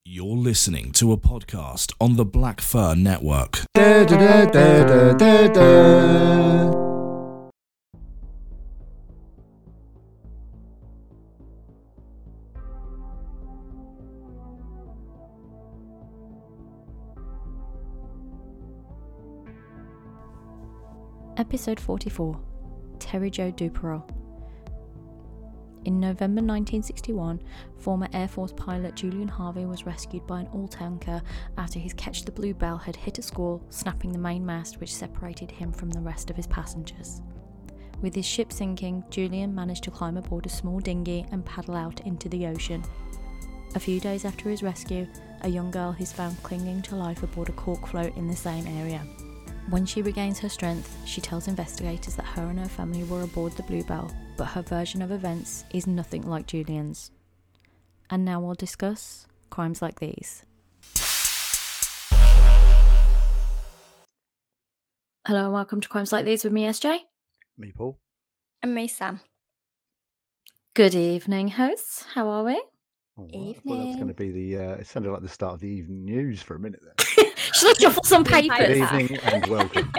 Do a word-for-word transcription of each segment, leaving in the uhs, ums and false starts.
You're listening to a podcast on the Black Fur Network. Da, da, da, da, da, da. Episode forty-four, Terry Jo Duperreau. In November nineteen sixty-one, former Air Force pilot Julian Harvey was rescued by an oil tanker after his Catch the Bluebell had hit a squall, snapping the main mast which separated him from the rest of his passengers. With his ship sinking, Julian managed to climb aboard a small dinghy and paddle out into the ocean. A few days after his rescue, a young girl is found clinging to life aboard a cork float in the same area. When she regains her strength, she tells investigators that her and her family were aboard the Bluebell, but her version of events is nothing like Julian's. And now we'll discuss Crimes Like These. Hello and welcome to Crimes Like These with me, S J. Me, Paul. And me, Sam. Good evening, hosts. How are we? Oh, wow. I thought that was going to be the, uh, it sounded like the start of the evening news for a minute there. Should I shuffle some papers? Good evening and welcome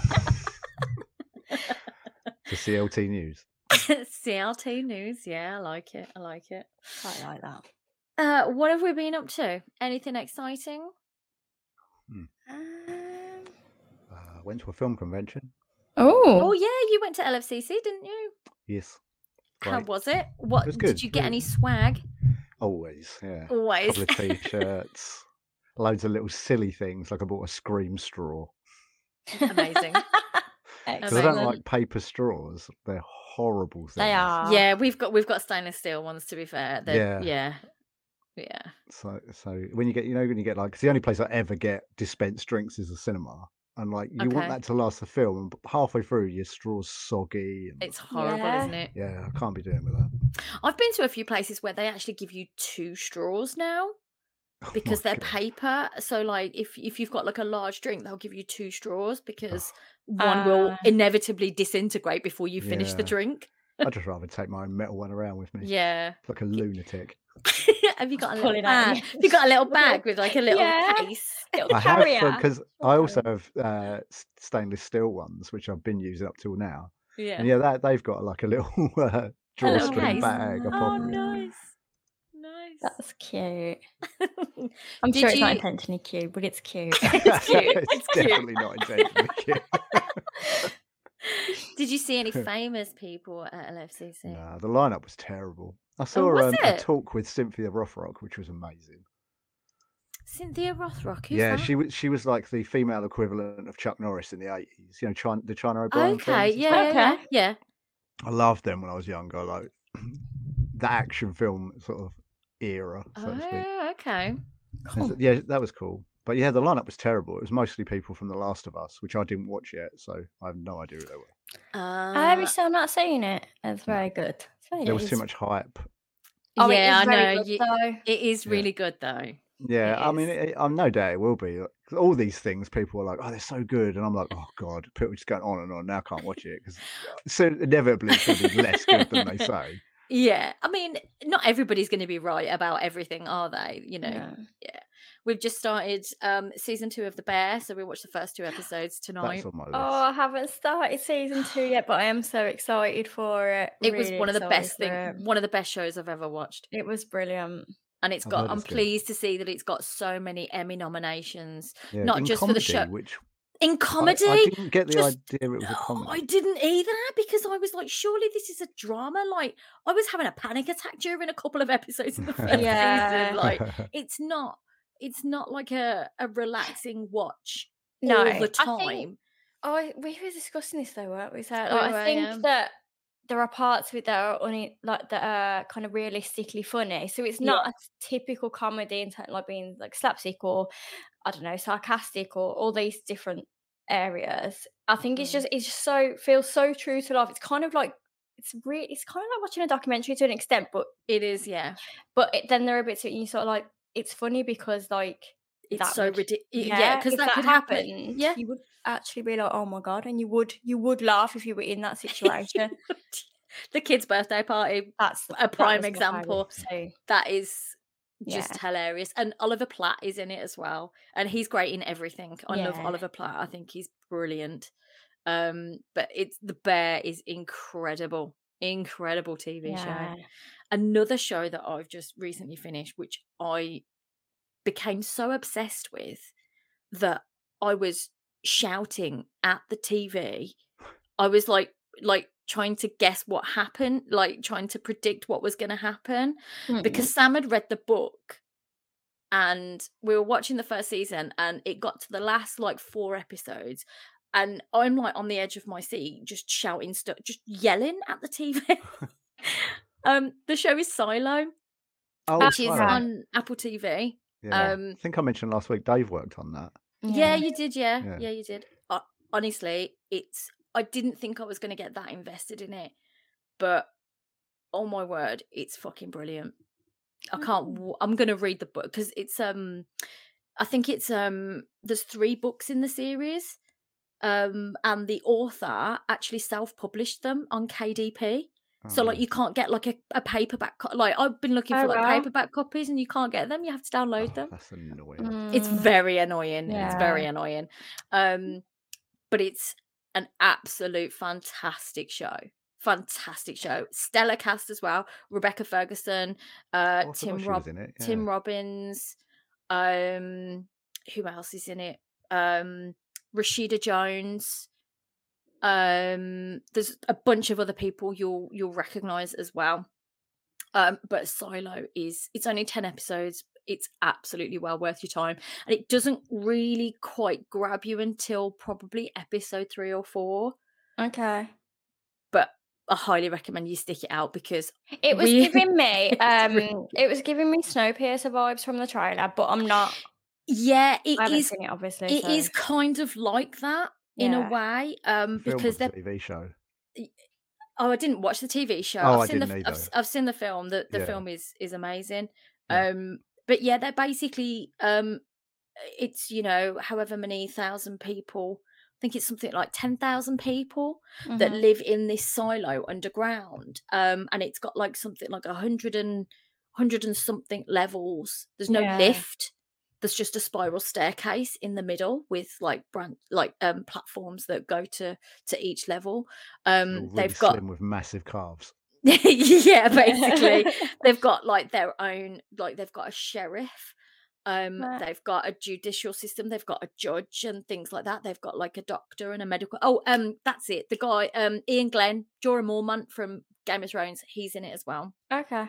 to C L T News. C L T News, yeah, I like it. I like it. Quite like that. Uh, what have we been up to? Anything exciting? Hmm. Um, Uh, went to a film convention. Oh, oh, yeah, you went to L F C C, didn't you? Yes. How Great. was it? What It was did good, you get? really. Any swag? Always, yeah. A Always. couple of t-shirts, loads of little silly things, like I bought a Scream straw. Amazing. Because I don't Amazing. like paper straws. They're horrible things. They are. Yeah, we've got we've got stainless steel ones. To be fair, They're- Yeah. yeah, yeah. So, so when you get, you know, when you get like, 'cause the only place I ever get dispensed drinks is the cinema. And like, you Okay. want that to last the film, and halfway through, your straw's soggy. And It's horrible, Yeah. isn't it? yeah, I can't be doing with that. I've been to a few places where they actually give you two straws now Oh because my they're God. paper. So, like, if if you've got like a large drink, they'll give you two straws because one will Ah. inevitably disintegrate before you finish the Yeah. drink. I'd just rather take my own metal one around with me. Yeah. Like a lunatic. Have you got a Just little pull it out, bag? yeah. Have you got a little Little- bag with like a little Yeah. case? Little I have, carrier. because I Little also carrier. have uh, s- stainless steel ones, which I've been using up till now. Yeah. And yeah, that they've got like a little uh, little drawstring case. bag. I Oh, pop 'em in. nice. Nice. That's cute. I'm Did sure it's not you- intentionally cute, but it's cute. It's cute. It's It's cute. definitely not intentionally cute. Did you see any famous people at L F C C? Nah, the lineup was terrible. I saw was um, a it? talk with Cynthia Rothrock, which was amazing. Cynthia Rothrock. Who's yeah, that? she was she was like the female equivalent of Chuck Norris in the eighties. You know, China, the China O'Brien Okay. films and Yeah, stuff. yeah, yeah. Okay. Yeah. I loved them when I was younger, like the action film sort of era, so to speak. Oh, okay. And Cool. so- yeah, that was cool. But yeah, the lineup was terrible. It was mostly people from The Last of Us, which I didn't watch yet, so I have no idea who they were. Have Uh, you still not seen it? It's No. very good. It's very There was good. too much hype. Oh, yeah, it is I very know. good, You, though. it is Yeah. really good though. Yeah, It I mean, is. it, I'm no doubt it will be. Like, 'cause all these things, people are like, "Oh, they're so good," and I'm like, "Oh God," people just going on and on. Now I can't watch it because so inevitably it's going to be less good than they say. Yeah, I mean, not everybody's going to be right about everything, are they? You know, No. yeah. We've just started um season two of The Bear, so we watched the first two episodes tonight. That's on my list. Oh, I haven't started season two yet, but I am so excited for it. It was Really one of the excited best for thing, it. one of the best shows I've ever watched, It was brilliant. and it's I've got. heard I'm it's good. pleased to see that it's got so many Emmy nominations, Yeah, not in just for comedy, the show. which In I, comedy, I didn't get the just- idea it was a No, comedy. I didn't either because I was like, surely this is a drama. Like, I was having a panic attack during a couple of episodes in the first Yeah. season. Like, it's not, it's not like a, a relaxing watch No, all I the think- time. Oh, we were discussing this though, weren't we? So like, We I were, think yeah. that there are parts of it that are only like that are kind of realistically funny. So it's not a typical comedy in terms like being like slapstick or I don't know, sarcastic or all these different areas. I think it's Mm. just it's just so feels so true to life. It's kind of like it's really it's kind of like watching a documentary to an extent, but It is, yeah. but it, then there are bits that you sort of like it's funny because like It's that so would- ridiculous. Yeah, because if that, that could happen. happened, Yeah. you would actually be like, oh my god, and you would you would laugh if you were in that situation. The kid's birthday party, That's a that prime was what I would example. say. That is just Yeah. hilarious. And Oliver Platt is in it as well, and he's great in everything. I love Yeah. Oliver Platt. I think he's brilliant. Um, but it's The Bear is incredible, incredible T V show. Yeah. Another show that I've just recently finished, which I became so obsessed with that I was shouting at the T V. I was like, like trying to guess what happened, like trying to predict what was going to happen, Mm. because Sam had read the book, and we were watching the first season, and it got to the last like four episodes, and I'm like on the edge of my seat, just shouting stuff, just yelling at the T V. um, the show is Silo, Oh, which is Silo. on Apple T V. Yeah. Um, I think I mentioned last week Dave worked on that. Yeah, Yeah. you did. Yeah, Yeah. yeah, you did. Uh, honestly, it's. I didn't think I was going to get that invested in it, but oh my word, it's fucking brilliant. I can't. Mm. w- I'm going to read the book because it's um. I think it's um. There's three books in the series, um, and the author actually self-published them on K D P. Oh, So like yeah. you can't get like a, a paperback co- like I've been looking for Oh, like wow. paperback copies and you can't get them. You have to download Oh, them. that's annoying. It's Mm. very annoying. It's very Yeah. annoying. Um, but it's an absolute fantastic show. Fantastic show. Stellar cast as well. Rebecca Ferguson, uh, Oh, I Tim forgot she Rob, was in it. Tim Yeah. Robbins. Um, who else is in it? Um, Rashida Jones. Um, there's a bunch of other people you'll you'll recognize as well. Um, but Silo is it's only ten episodes. It's absolutely well worth your time, and it doesn't really quite grab you until probably episode three or four. Okay. But I highly recommend you stick it out because It was we giving me it's um really good. it was giving me Snowpiercer vibes from the trailer, but I'm not Yeah, I it haven't is. seen it obviously, It so is kind of like that in a yeah. way, um, The film because was a they're. T V show. Oh, I didn't watch the T V show. Oh, I've I seen the didn't f- I've, either. s- I've seen the film. The the Yeah. film is is amazing. Yeah. Um, but yeah, they're basically um, it's you know however many thousand people. I think it's something like ten thousand people that Mhm. live in this silo underground. Um, and it's got like something like a hundred and hundred and something levels. There's no Yeah. lift. There's just a spiral staircase in the middle with like brand like um platforms that go to to each level. They're all Um, really they've got slim with massive calves. yeah, basically they've got like their own like they've got a sheriff. Um, Right. they've got a judicial system. They've got a judge and things like that. They've got like a doctor and a medical. Oh, um, that's it. The guy, um, Ian Glenn, Jorah Mormont from Game of Thrones, he's in it as well. Okay.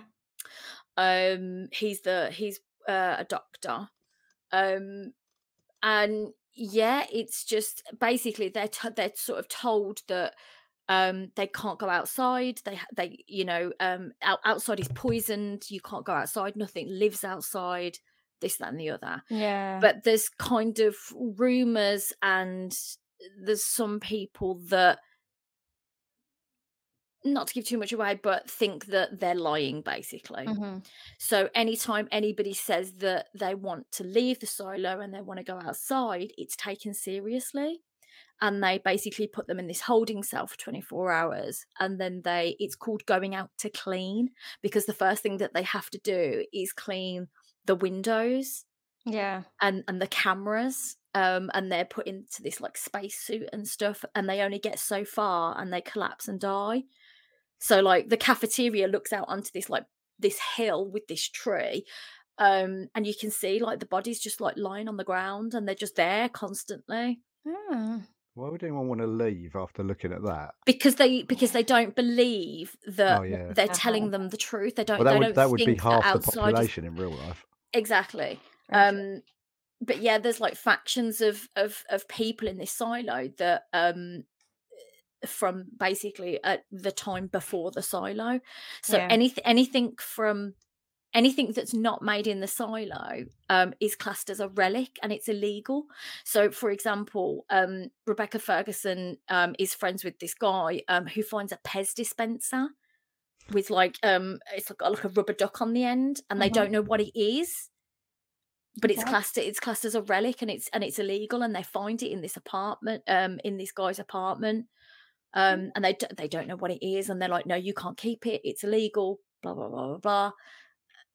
Um, he's the he's uh, a doctor. Um, and yeah, it's just basically they're t- they're sort of told that um they can't go outside. They ha- they you know um out- outside is poisoned. You can't go outside. Nothing lives outside. This, that, and the other. Yeah. But there's kind of rumors, and there's some people that, not to give too much away, but think that they're lying basically. Mhm. So anytime anybody says that they want to leave the silo and they want to go outside, it's taken seriously. And they basically put them in this holding cell for twenty-four hours. And then they, it's called going out to clean, because the first thing that they have to do is clean the windows Yeah. and, and the cameras. Um, and they're put into this like spacesuit and stuff. And they only get so far and they collapse and die. So like the cafeteria looks out onto this like this hill with this tree. Um, and you can see like the bodies just like lying on the ground and they're just there constantly. Mm. Why would anyone want to leave after looking at that? Because they because they don't believe that Oh yeah. they're Uh-huh. telling them the truth. They don't Well, that they would don't that would be think that half the outside is population in real life. exactly. Very true. Um but yeah, there's like factions of of of people in this silo that um from basically at the time before the silo. So Yeah. anything anything from anything that's not made in the silo um, is classed as a relic and it's illegal. So, for example, um, Rebecca Ferguson um, is friends with this guy um, who finds a Pez dispenser with like um, it's like, got like a rubber duck on the end, and they Mhm. don't know what it is, but it's Okay. classed it's classed as a relic and it's and it's illegal, and they find it in this apartment, um, in this guy's apartment, um, and they d- they don't know what it is, and they're like, no, you can't keep it, it's illegal, blah blah blah blah blah.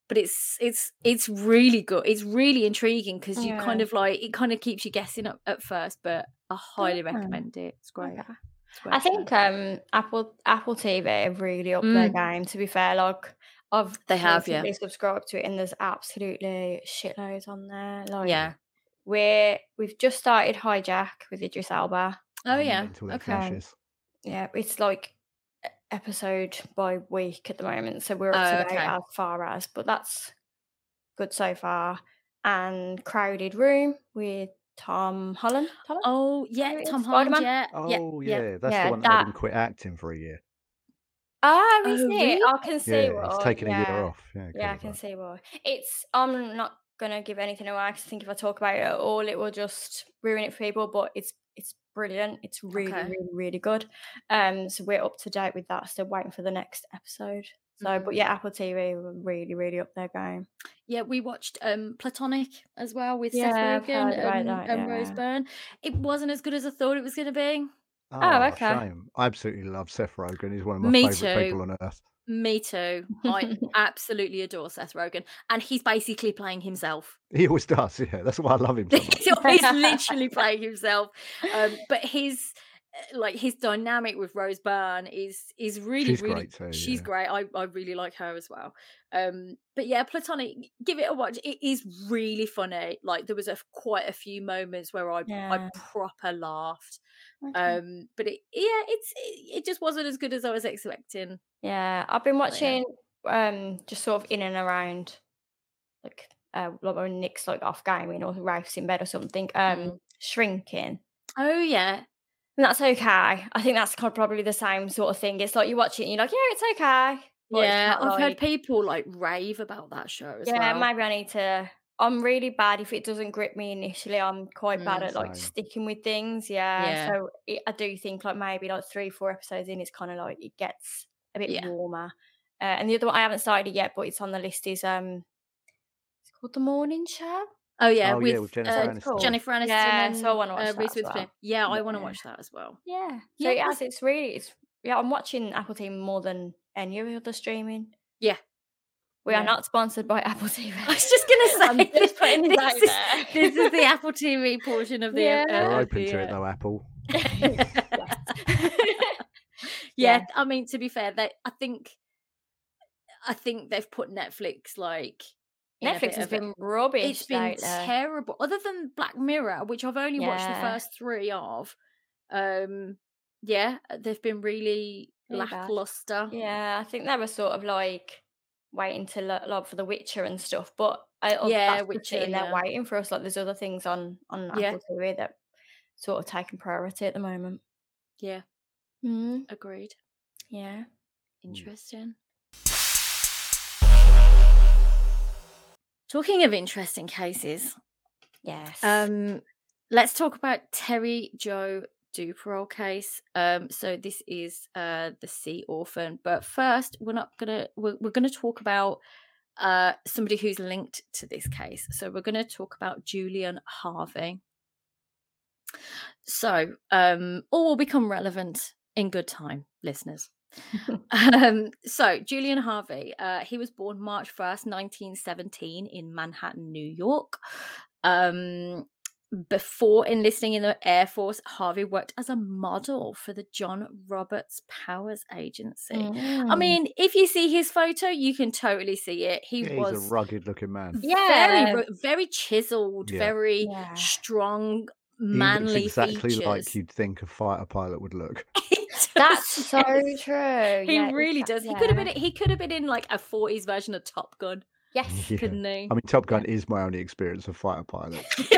but it's it's it's really good. It's really intriguing because you kind Yeah. of like it kind of keeps you guessing at, at first, but I highly Yeah. recommend it. It's great. Okay. It's a great I show. think um Apple Apple T V have really upped their Mm, game, to be fair. Like I've they have, yeah, recently subscribed to it and there's absolutely shitloads on there. Like yeah. we're we've just started Hijack with Idris Elba. Oh I'm yeah. until it Okay. Um finishes. yeah, it's like e- episode by week at the moment. So we're up Oh, to date okay. as far as, but that's good so far. And Crowded Room with Tom Holland. Tom Holland? Oh yeah, Who it is? Tom Holland. Spider-Man? Yeah, yeah, Oh yeah. yeah, that's the Yeah, one that made that him quit acting for a year. Oh, is Oh it? really? I can see Yeah, he's why. taken a year Yeah. off. Yeah, Yeah, I because can of that. see why. It's I'm not gonna give anything away because I think if I talk about it at all, it will just ruin it for people. But it's it's brilliant. It's really, Okay. really, really good. Um, so we're up to date with that. Still waiting for the next episode. So, Mm. but yeah, Apple T V were really, really up their game. Yeah, we watched um Platonic as well with Seth Yeah, I've Rogen heard about and, that. and Rose Yeah. Byrne. It wasn't as good as I thought it was going to be. Oh, Oh, okay. shame. I absolutely love Seth Rogen. He's one of my Me favourite people too. on earth. Me too. I absolutely adore Seth Rogen, and he's basically playing himself. He always does. Yeah, that's why I love him so much. So he's literally playing himself. Um, but his uh, like his dynamic with Rose Byrne is is really She's really great too. she's Yeah. great. I, I really like her as well. Um, but yeah, Platonic, give it a watch. It is really funny. Like there was a quite a few moments where I I Yeah. proper laughed. Okay. Um, but it yeah, it's it, it just wasn't as good as I was expecting. Yeah, I've been But yeah. watching um just sort of in and around like uh like when Nick's like off gaming or Ralph's in bed or something. Um Mm. Shrinking. Oh yeah. And that's okay. I think that's kind of probably the same sort of thing. It's like you watch it and you're like, yeah, it's okay. But it's Yeah, not I've heard like, people like rave about that show as yeah, well. maybe I need to. I'm really bad if it doesn't grip me initially. I'm quite bad Mm, at like Same. sticking with things. Yeah. yeah, So it, I do think like maybe like three, four episodes in, it's kind of like it gets a bit yeah. warmer. Uh, and the other one I haven't started it yet, but it's on the list is um, it's called The Morning Show. Oh yeah, Oh yeah, with with Jennifer uh, So it's Aniston. cool. Jennifer Aniston Yeah, and so I want to uh, watch that Reese as Witherspoon. well. Yeah, I want to Yeah. watch that as well. Yeah. So Yeah, it there's- has, it's really, it's, yeah, I'm watching Apple T V more than any of the other streaming. yeah. We Yeah. are not sponsored by Apple T V. I was just gonna I'm say just putting this this out is, there. this is the Apple T V portion of the Yeah. uh, We're of open the, to it uh, though, Apple. Yes. yeah, Yeah. I mean to be fair, they I think I think they've put Netflix like in a Netflix bit has of a- been rubbish it's been lately. terrible. Other than Black Mirror, which I've only watched the Yeah. first three of, um, yeah, they've been really Really bad. lackluster. Yeah, I think they were sort of like waiting to lo- love for The Witcher and stuff, but I oh, Yeah, that's just Witcher, sitting there yeah. waiting for us. Like there's other things on on Yeah. Apple T V that sort of taking priority at the moment. Yeah, Mm, agreed. yeah. Interesting. Talking of interesting cases, Yes. um, let's talk about Terry Jo Duperol case. Um, so this is uh the Sea Orphan, but first we're not gonna we're, we're gonna talk about uh somebody who's linked to this case. So we're gonna talk about Julian Harvey. So um, all will become relevant in good time, listeners. um, so Julian Harvey, uh, he was born March first, nineteen seventeen in Manhattan, New York. Um, before enlisting in the Air Force, Harvey worked as a model for the John Roberts Powers Agency. I Mm. mean, if you see his photo, you can totally see it. He Yeah, was he's a rugged looking man. very, Yeah. ru- very chiseled, Yeah. very Yeah. strong, He looks manly exactly features. like you'd think a fighter pilot would look. He does, That's so yes. true. He Yeah, really exact- does. He could have been. yeah. He could have been in like a forties version of Top Gun, Yes. Yeah. couldn't he? I mean, Top Gun is my only experience of fighter pilots. So.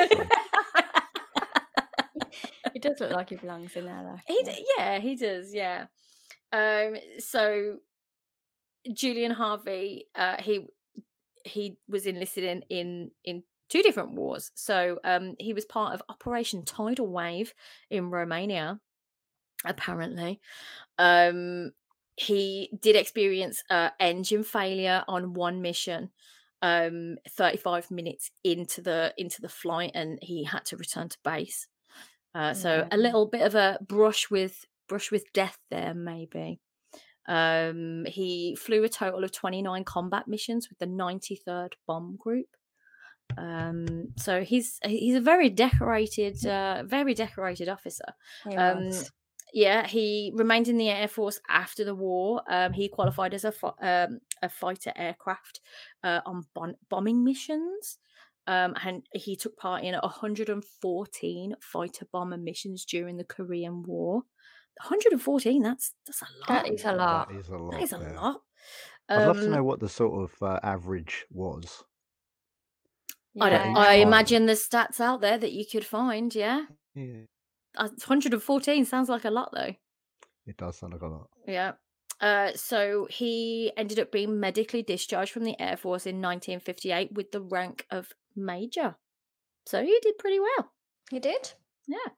It does look like he belongs in there, though. He, Yeah. d- yeah, he does. Yeah. Um. So Julian Harvey, uh, he he was enlisted in in in two different wars. So um, he was part of Operation Tidal Wave in Romania. Apparently, um, he did experience uh, engine failure on one mission. Um, thirty-five minutes into the into the flight, and he had to return to base. Uh, so Yeah. a little bit of a brush with brush with death there, maybe. Um, he flew a total of twenty-nine combat missions with the ninety-third Bomb Group. Um, so he's he's a very decorated, uh, very decorated officer. He Um, was. yeah, he remained in the Air Force after the war. Um, he qualified as a fi- um, a fighter aircraft uh, on bon- bombing missions. Um, and he took part in one hundred fourteen fighter bomber missions during the Korean War. one hundred fourteen, that's that's a lot. That is a lot. That is a lot. That is a yeah. lot. I'd love to Um, know what the sort of uh, average was. I, don't, each I pilot. imagine there's stats out there that you could find, yeah. Yeah, Uh, one hundred fourteen sounds like a lot, though. it does sound like a lot. Yeah. Uh, so he ended up being medically discharged from the Air Force in nineteen fifty-eight with the rank of major. So he did pretty well. He did. Yeah.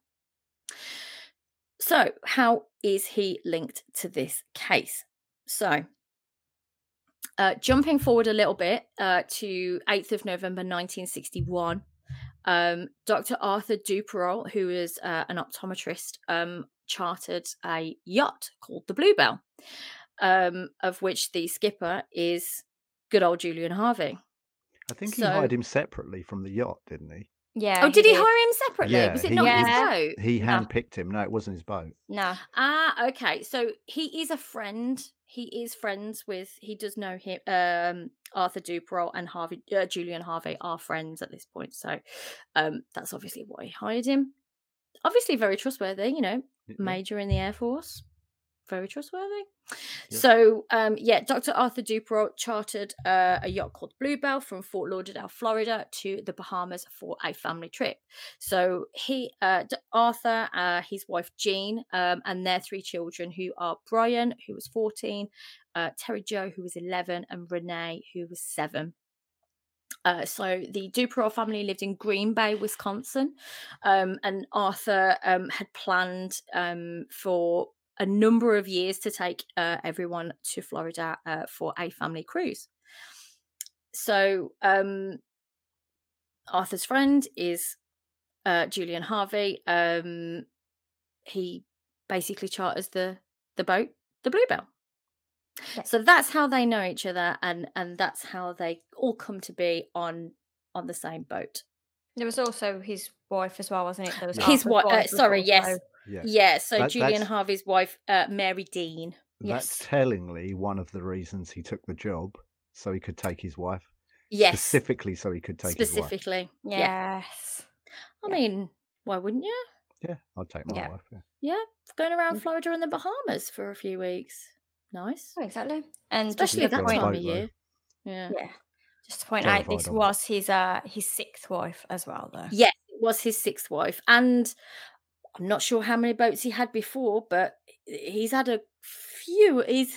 So how is he linked to this case? So uh, jumping forward a little bit uh, to eighth of November nineteen sixty-one, um, Doctor Arthur Duperol, who is uh, an optometrist, um, chartered a yacht called the Bluebell, um, of which the skipper is good old Julian Harvey. I think he So- hired him separately from the yacht, didn't he? Yeah. Oh, did he hire him separately? Yeah, Was it he- not his Yeah. boat? He No. handpicked him. No, it wasn't his boat. No. Ah, okay. So he is a friend. He is friends with. He does know him. Um, Arthur Duperol and Harvey, uh, Julian Harvey are friends at this point. So, um, that's obviously why he hired him. Obviously, very trustworthy. You know, Yeah. major in the Air Force, very trustworthy. Yeah. So, um, yeah, Doctor Arthur Duperol chartered uh, a yacht called Bluebell from Fort Lauderdale, Florida, to the Bahamas for a family trip. So he, uh, D- Arthur, uh, his wife Jean, um, and their three children, who are Brian, who was fourteen, uh, Terry Jo, who was eleven, and Renee, who was seven. Uh, so the Duperol family lived in Green Bay, Wisconsin, um, and Arthur um, had planned um, for a number of years to take uh, everyone to Florida uh, for a family cruise. So um, Arthur's friend is uh, Julian Harvey. Um, he basically charters the the boat, the Bluebell. Yeah. So that's how they know each other, and and that's how they all come to be on on the same boat. There was also his wife as well, wasn't it? There was Yeah. His Arthur's wi- uh, was sorry, yes. also- Yeah. Yeah, so That- Julian that's- Harvey's wife, uh, Mary Dean. That's Yes. tellingly one of the reasons he took the job, so he could take his wife. Yes, Specifically, so he could take his wife. specifically. Yeah. Yes. I yeah. mean, why wouldn't you? Yeah, I'd take my Yeah. wife. Yeah. Yeah, going around Mm. Florida and the Bahamas for a few weeks. Nice. Oh, exactly. And Especially just at to that point, time boat, of though. year. Yeah. yeah, just to point out, Terrified this of it. was his uh his sixth wife as well, though. Yes, it was his sixth wife. And I'm not sure how many boats he had before, but he's had a few. He's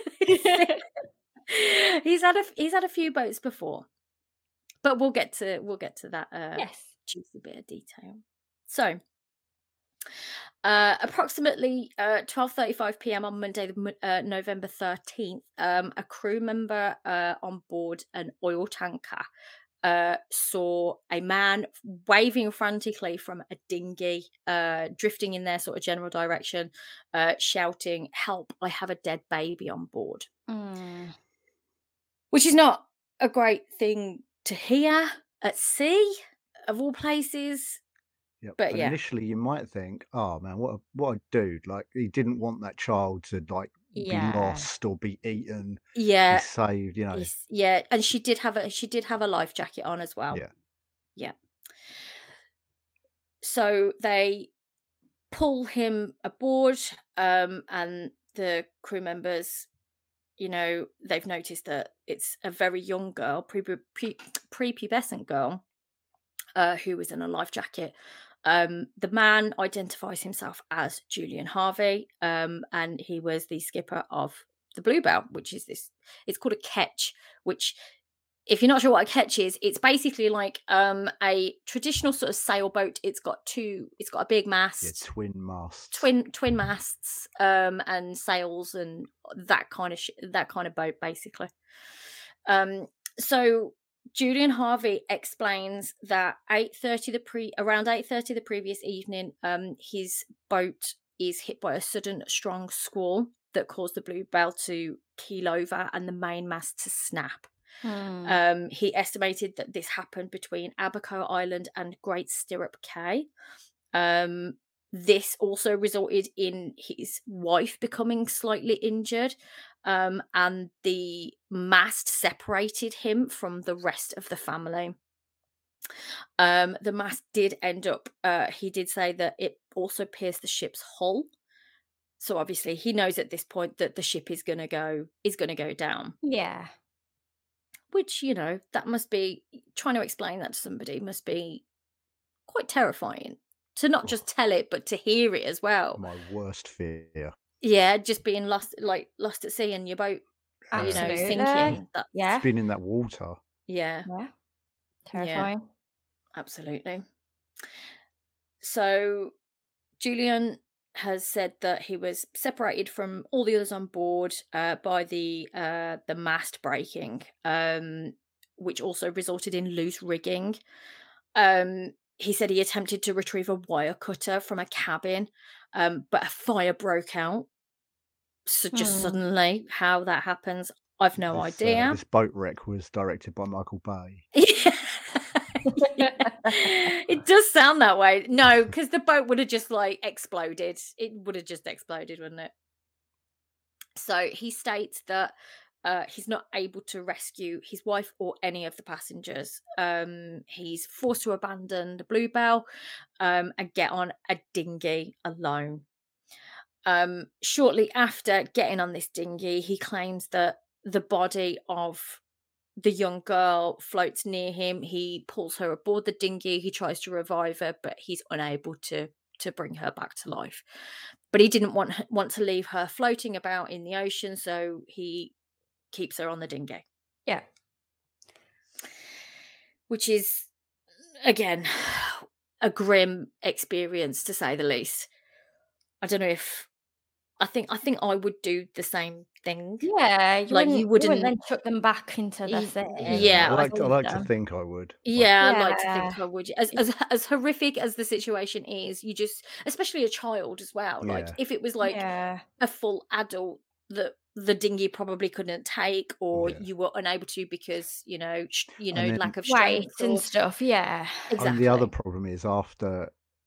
he's had a he's had a few boats before. But we'll get to we'll get to that uh Yes. juicy bit of detail. So Uh, approximately uh, twelve thirty-five p.m. on Monday, the mo- uh, November thirteenth, um, a crew member uh, on board an oil tanker uh, saw a man waving frantically from a dinghy, uh, drifting in their sort of general direction, uh, shouting, "Help, I have a dead baby on board." Mm. Which is not a great thing to hear at sea, of all places. Yep. But and yeah. initially you might think, oh man, what a what a dude. Like he didn't want that child to like Yeah. be lost or be eaten, Yeah, be saved, you know. Yes, yeah, and she did have a she did have a life jacket on as well. Yeah. Yeah. So they pull him aboard, um, and the crew members, you know, they've noticed that it's a very young girl, pre pre prepubescent girl, uh, who was in a life jacket. Um, the man identifies himself as Julian Harvey, um, and he was the skipper of the Bluebell, which is this. It's called a ketch, which, if you're not sure what a ketch is, it's basically like um, a traditional sort of sailboat. It's got two. It's got a big Yeah, mast, twin masts. twin twin masts, um, and sails and that kind of sh- that kind of boat, basically. Um, so Julian Harvey explains that eight thirty the pre around eight thirty the previous evening, um, his boat is hit by a sudden strong squall, that caused the Bluebell to keel over and the main mast to snap. Hmm. Um, he estimated that this happened between Abaco Island and Great Stirrup Cay. Um, this also resulted in his wife becoming slightly injured, um, and the mast separated him from the rest of the family. Um, the mast did end up, uh, he did say that it also pierced the ship's hull. So obviously he knows at this point that the ship is gonna go is gonna go down. Yeah. Which, you know, that must be trying to explain that to somebody must be quite terrifying. To not just tell it, but to hear it as well. My worst fear. Yeah, just being lost, like lost at sea and your boat, you know, Absolutely. sinking. That, Yeah. Been in that water. yeah, Yeah. Terrifying. absolutely. So Julian has said that he was separated from all the others on board uh, by the uh, the mast breaking, um, which also resulted in loose rigging. Um, he said he attempted to retrieve a wire cutter from a cabin, um, but a fire broke out. So just Hmm. suddenly, how that happens, I've no This, uh, idea. this boat wreck was directed by Michael Bay. Yeah. It does sound that way. No, because the boat would have just like exploded. It would have just exploded, wouldn't it? So he states that uh, he's not able to rescue his wife or any of the passengers. Um, he's forced to abandon the Bluebell um, and get on a dinghy alone. Um, shortly after getting on this dinghy, he claims that the body of the young girl floats near him. He pulls her aboard the dinghy. He tries to revive her, but he's unable to to bring her back to life. But he didn't want her- want to leave her floating about in the ocean, so he keeps her on the dinghy, Yeah. which is again a grim experience to say the least. I don't know if I think I think I would do the same thing. Yeah. You Like, wouldn't, you you wouldn't wouldn't- then chuck them back into the Y- sea. yeah, I I like, I leave like to them. think I would. but- Yeah, I'd like to Yeah. think I would. As as as horrific as the situation is, you just, especially a child as well. Like Yeah. if it was like Yeah. a full adult that the dinghy probably couldn't take, or Yeah. you were unable to because you know sh- you And know then- lack of Weight strength and or stuff. Yeah. exactly. And the other problem is after,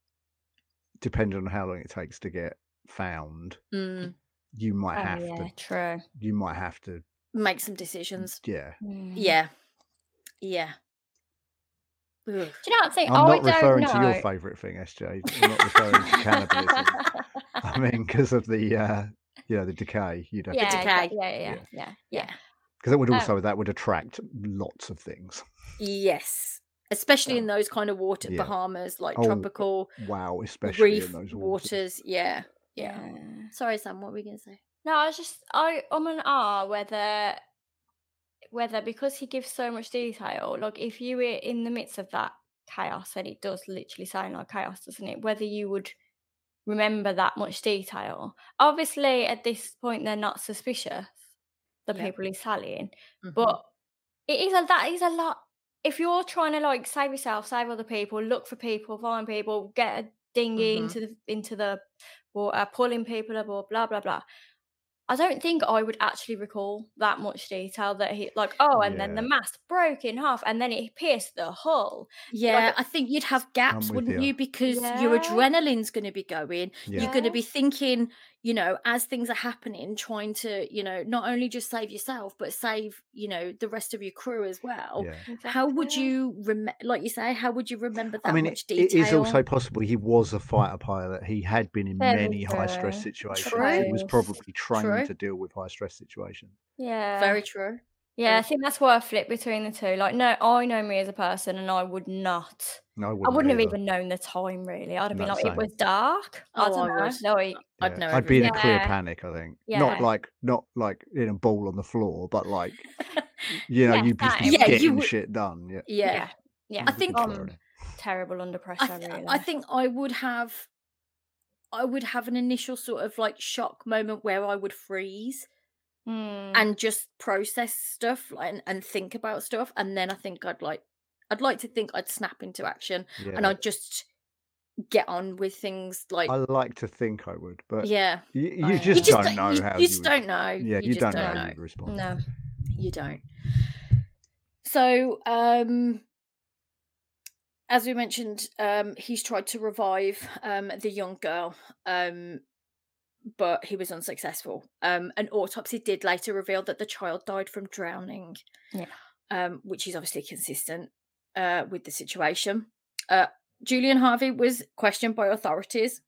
depending on how long it takes to get found, Mm, you might Oh, have yeah. to. True. You might have to. make some decisions. Yeah. Mm. Yeah, yeah. Ugh. Do you know what I think? I'm I not don't referring know. to your favourite thing, S J. I'm not referring to cannibalism. I mean, because of the, uh, you know, the decay. You'd have yeah, to. decay. Yeah, yeah, yeah, Yeah. yeah, Yeah. yeah. Because that would Um, also that would attract lots of things. Yes, especially in those kind of water, Yeah. Bahamas, like Oh, tropical Wow, especially reef in those waters. waters. Yeah, yeah. Yeah. Sorry, Sam. What were we gonna say? No, I was just I um and ah whether whether because he gives so much detail, like if you were in the midst of that chaos, and it does literally sound like chaos, doesn't it? Whether you would remember that much detail. Obviously, at this point, they're not suspicious, the Yeah. people he's tallying, Mhm. but it is a that is a lot. If you're trying to like save yourself, save other people, look for people, find people, get a dinghy Mhm. into the into the water, pulling people aboard, blah blah blah. I don't think I would actually recall that much detail that he like. Oh, and then the Yeah. mast broke in half, and then it pierced the hull. Yeah, Like, I think you'd have gaps, with wouldn't you. you? Because your Yeah. adrenaline's going to be going. Yeah. You're going to Yeah. be thinking, you know, as things are happening, trying to, you know, not only just save yourself, but save, you know, the rest of your crew as well. Yeah. How would Exactly. you remember, like you say, how would you remember that I mean, much it, detail? it is also possible he was a fighter pilot. He had been in Very many high stress true. situations. True. He was probably trained True. to deal with high stress situations. Yeah. Very true. Yeah, I very think that's why I flip between the two. Like, no, I know me as a person, and I would not. No, I I wouldn't, wouldn't have either. even known the time really. I'd have been No, like, same. it was dark. I Oh, don't I know. would. Like, I'd Yeah. know I'd be in a everything. clear Yeah. panic, I think. Yeah. Not like not like in a ball on the floor, but like you know, Yeah, you'd just be same. Yeah, you getting would- shit done. Yeah. Yeah. yeah, yeah. I think- I'm terrible under pressure. I, th- really. I think I would have I would have an initial sort of like shock moment where I would freeze Mm. and just process stuff like, and, and think about stuff, and then I think I'd like I'd like to think I'd snap into action Yeah. and I'd just get on with things like. I like to think I would, but Yeah, you, you I, just you just don't know you, how you you just would. don't know. Yeah, you you just don't don't know how know. you would respond. no. You don't. So, um, as we mentioned, um, he's tried to revive um, the young girl, um, but he was unsuccessful. Um, an autopsy did later reveal that the child died from drowning, Yeah. um, which is obviously consistent uh, with the situation. Uh, Julian Harvey was questioned by authorities.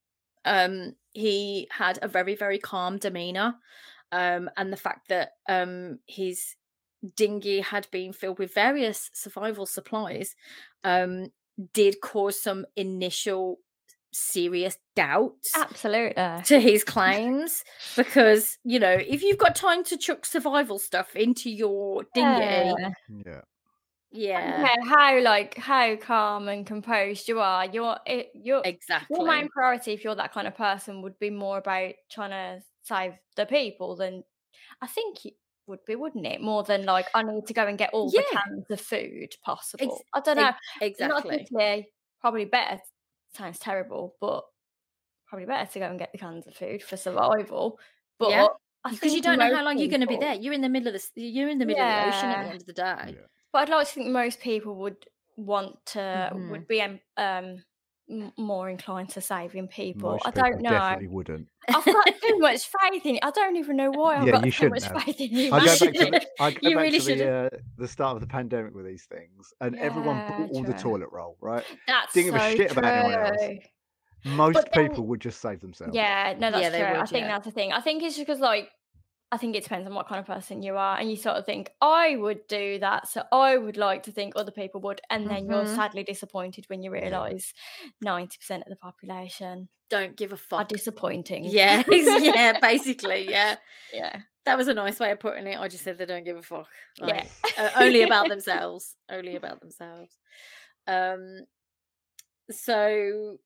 Um, he had a very, very calm demeanour, um, and the fact that um, his dinghy had been filled with various survival supplies um, did cause some initial serious doubts Absolutely. to his claims, because, you know, if you've got time to chuck survival stuff into your dinghy, Yeah. Yeah. I yeah, don't care how like how calm and composed you are. Your it, your your exactly. main priority, if you're that kind of person, would be more about trying to save the people than I think it would be, wouldn't it? More than like I need to go and get all the Yeah, cans of food ex- possible. I don't know. ex- exactly. Logically, probably better. Sounds terrible, but probably better to go and get the cans of food for survival. But Yeah, I because you think don't know most how long you're going to be there. people, You're in the middle of the s- you're in the middle of the ocean at the yeah. end of the day. Yeah. But I'd like to think most people would want to Mhm. would be um um, m- more inclined to saving people. Most I people don't know. definitely wouldn't. I've got too much faith in it. I don't even know why I've Yeah, got you so much shouldn't have. faith in him. I go back to shouldn't. the I go You back really to the uh, the start of the pandemic with these things, and everyone Yeah, bought all the true. toilet roll, right? That's Didn't give a so shit about anyone else. true. Most But then, people would just save themselves. yeah, no, Yeah, that's they true. I would. think Yeah, that's the thing. I think it's just because, like, I think it depends on what kind of person you are, and you sort of think, I would do that, so I would like to think other people would, and then you're Mhm. sadly disappointed when you Yeah. realise ninety percent of the population don't give a are fuck. disappointing. Yeah, yeah, basically, yeah. Yeah. That was a nice way of putting it. I just said they don't give a fuck. Yeah. Like, uh, only about themselves. Only about themselves. Um. So,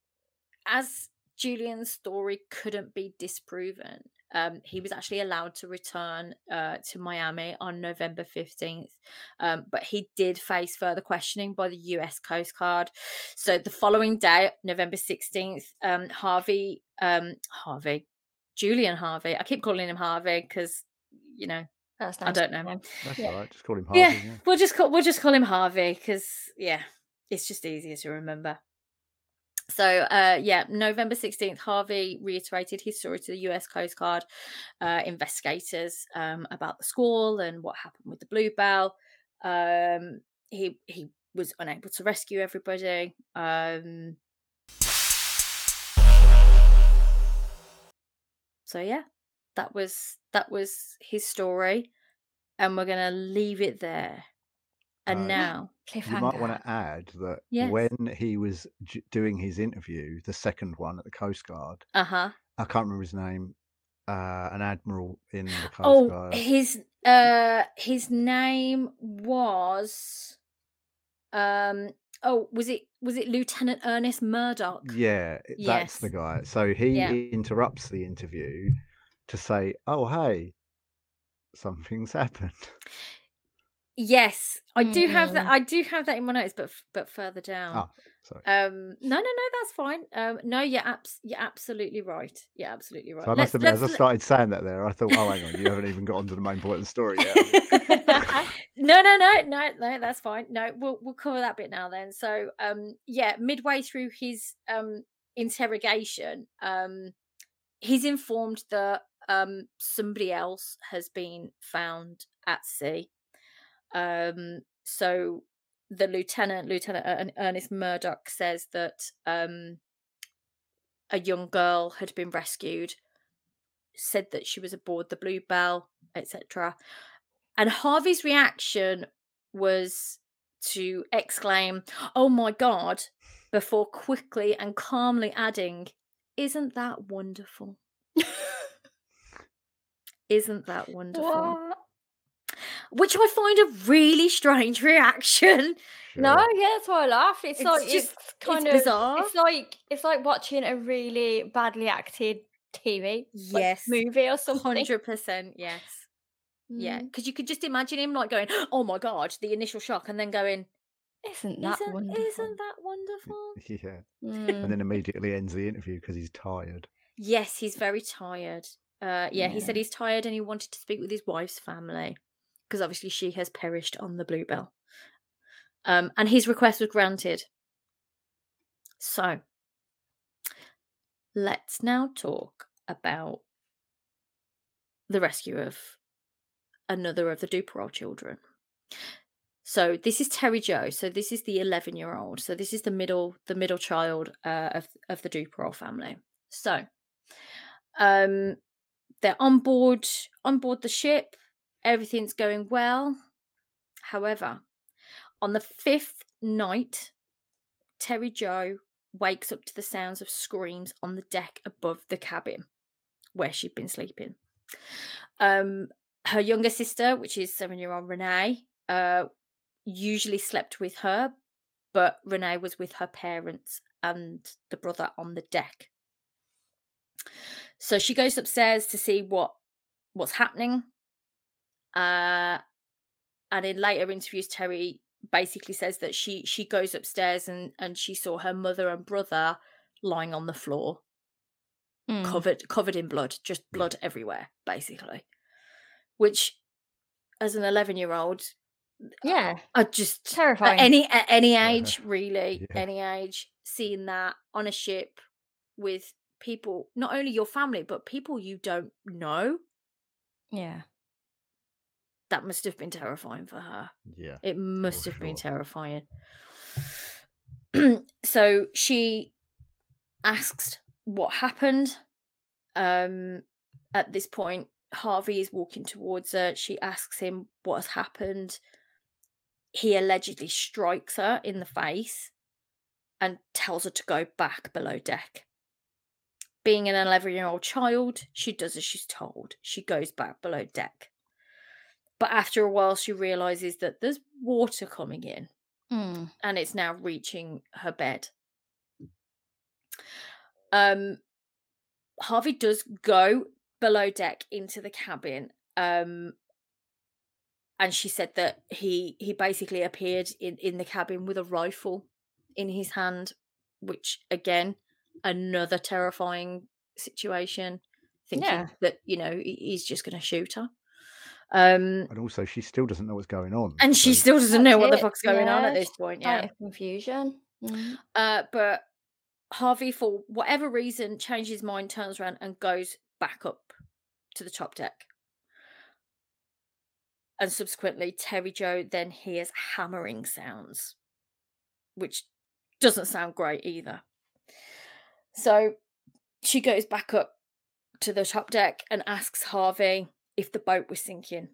as Julian's story couldn't be disproven, um, he was actually allowed to return uh, to Miami on November fifteenth. Um, but he did face further questioning by the U S Coast Guard. So the following day, November sixteenth, um, Harvey, um, Harvey, Julian Harvey, I keep calling him Harvey because, you know, That's I nice. don't know. Yeah. That's Yeah. all right. Just call him Harvey. Yeah, Yeah. we'll just call we'll just call him Harvey because, yeah, it's just easier to remember. So, uh, yeah, November sixteenth, Harvey reiterated his story to the U S Coast Guard uh, investigators um, about the squall and what happened with the Bluebell. Um, he he was unable to rescue everybody. Um, so yeah, that was that was his story, and we're gonna leave it there. And Uh, now, You might want Cliffhanger. to add that yes, when he was j- doing his interview, the second one at the Coast Guard, uh huh. I can't remember his name, uh, an admiral in the Coast Oh, Guard. his uh his name was um oh was it was it Lieutenant Ernest Murdoch? Yeah, i- that's the Yes. guy. So he Yeah. interrupts the interview to say, "Oh, hey, something's happened." Yes, I do have that. Mm. I do have that in my notes, but f- but further down. Ah, sorry. Um, no, no, no, that's fine. Um, no, you're abs- you're absolutely right. You're absolutely right. So I Let's must admit, as let's I let- started saying that there, I thought, "Oh, hang on, you haven't even got onto the main point of the story yet." have you?" no, no, no, no, no, that's fine. No, we'll we'll cover that bit now then. So, um, yeah, midway through his um interrogation, um, he's informed that um somebody else has been found at sea. Um, so the lieutenant, Lieutenant Ern- Ernest Murdoch, says that um a young girl had been rescued, said that she was aboard the Bluebell, et cetera. And Harvey's reaction was to exclaim, "Oh my God," before quickly and calmly adding, "Isn't that wonderful? Isn't that wonderful?" What? Which I find a really strange reaction. No, Sure. yeah, that's why I laugh. It's, It's like just- it's it's kind of bizarre. It's like it's like watching a really badly acted T V, like, Yes. movie or something. Hundred percent, yes. Yeah, Mm. because you could just imagine him like going, "Oh my God," the initial shock, and then going, Isn't that Isn't wonderful? isn't that wonderful? Yeah. Mm. And then immediately ends the interview because he's tired. Yes, he's very tired. Uh, yeah, he said Yeah. he's tired and he wanted to speak with his wife's family because obviously she has perished on the Bluebell. Um, and his request was granted. So, let's now talk about the rescue of another of the Duperol children. So this is Terry Jo. So this is the eleven-year-old. So this is the middle, the middle child uh, of of the Duperol family. So, um, they're on board on board the ship. Everything's going well. However, on the fifth night, Terry Jo wakes up to the sounds of screams on the deck above the cabin where she'd been sleeping. Um, her younger sister, which is seven-year-old Renee, uh, usually slept with her, but Renee was with her parents and the brother on the deck. So she goes upstairs to see what what's happening. Uh, and in later interviews, Terry basically says that she she goes upstairs and and she saw her mother and brother lying on the floor, Mm. covered covered in blood, just blood everywhere, basically. Which, as an eleven-year-old, Yeah. I just at Terrifying. any at any Uh, age, really, yeah. any age, seeing that on a ship with people, not only your family, but people you don't know, Yeah. that must have been terrifying for her. Yeah. It must for have been sure. terrifying. So she asks what happened. Um, at this point, Harvey is walking towards her. She asks him what has happened. He allegedly strikes her in the face and tells her to go back below deck. Being an eleven-year-old child, she does as she's told. She goes back below deck. But after a while, she realises that there's water coming in Mm. and it's now reaching her bed. Um, Harvey does go below deck into the cabin. Um, and she said that he he basically appeared in, in the cabin with a rifle in his hand, which, again, another terrifying situation, thinking Yeah. that, you know, he- he's just going to shoot her. Um, And also, she still doesn't know what's going on. and she so- still doesn't know That's what the it, fuck's going on yeah, at this point. State Yeah. of confusion. Mm. Uh, but Harvey, for whatever reason, changes his mind, turns around and goes back up to the top deck. And subsequently, Terry Jo then hears hammering sounds, which doesn't sound great either. So she goes back up to the top deck and asks Harvey if the boat was sinking.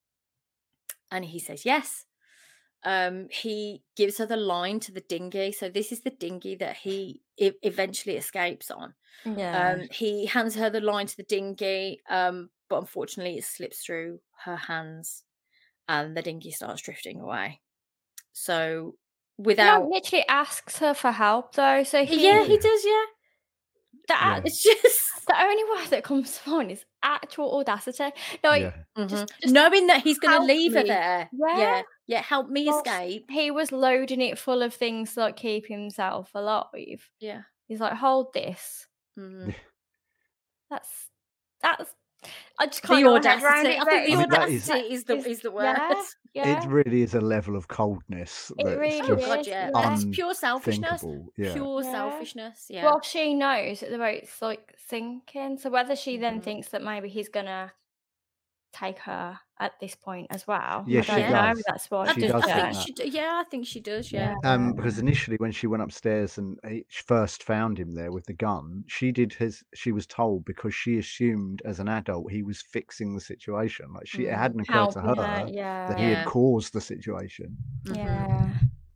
And he says yes. Um, he gives her the line to the dinghy. So this is the dinghy that he e- eventually escapes on. Yeah. Um, he hands her the line to the dinghy, um, but unfortunately it slips through her hands and the dinghy starts drifting away. So No, without... he literally asks her for help though. So he, Yeah, he does, yeah. that Yeah. It's just... the only word that comes to mind is actual audacity. Like, yeah. Mhm. just, just knowing that he's going to help leave her me. there. Yeah. Yeah, yeah, help me Whilst escape. he was loading it full of things to like keep himself alive. Yeah. He's like, hold this. Mhm. That's that's. I just The can't get my head around audacity. it. I but think the I mean, it's- that is- audacity is the is the word. Yeah, yeah. It really is a level of coldness It that's really Oh just god, is, yeah. yeah. It's pure selfishness. unthinkable. Yeah. Pure Yeah. selfishness. Yeah. Well, she knows that the boat's like sinking. So whether she then Mhm. thinks that maybe he's gonna take her at this point as well, Yeah, I she don't know. does. That's what I, She d- does I think think that. she. d- Yeah, I think she does. Yeah. Um, because initially when she went upstairs and he first found him there with the gun, she did his. She was told because she assumed as an adult he was fixing the situation. Like she, it Mm. hadn't occurred to helping her her. Yeah. that he Yeah. had caused the situation. Mhm. Yeah.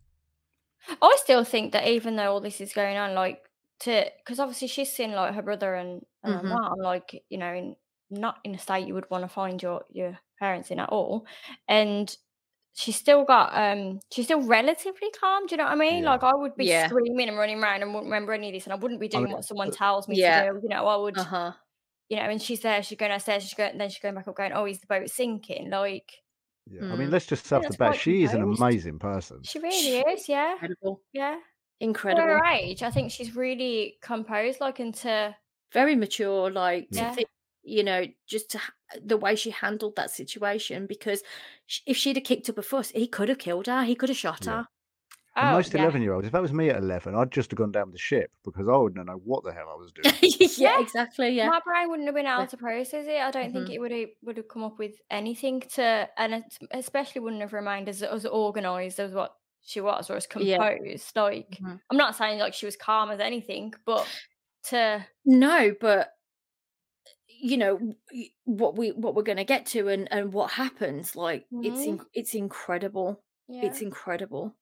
I still think that even though all this is going on, like, to because obviously she's seen like her brother and, and Mhm. her mom, like, you know, in, not in a state you would want to find your your parents in at all, and she's still got um she's still relatively calm. Do you know what I mean? Yeah. Like, I would be Yeah. screaming and running around and wouldn't remember any of this, and I wouldn't be doing what someone tells me yeah. to do. You know, I would, Uh huh. you know, and she's there, she's going downstairs, she's going, then she's going back up, going, oh, is the boat sinking? Like, Yeah, I mean, Mm. let's just say Yeah, off the that's bat, quite she is an composed. amazing person. She really is, yeah. Incredible. Yeah. For Incredible. her age, I think she's really composed, like, and to Very mature, like, to Yeah. yeah. think, you know, just to ha- the way she handled that situation, because sh- if she'd have kicked up a fuss, he could have killed her. He could have shot Yeah. her. And Oh, most yeah. eleven-year-olds, if that was me at eleven, I'd just have gone down with the ship because I wouldn't know what the hell I was doing. yeah, Yeah. exactly. Yeah. My brain wouldn't have been able Yeah. to process it. I don't think Mhm. it would have would have come up with anything to, and it especially wouldn't have remained as as organised as what she was, or as Yeah. composed. Like, Mhm. I'm not saying like she was calm as anything, but to No, but you know y- what we what we're going to get to, and and what happens, like, it's Mhm. in, it's incredible. yeah. It's incredible.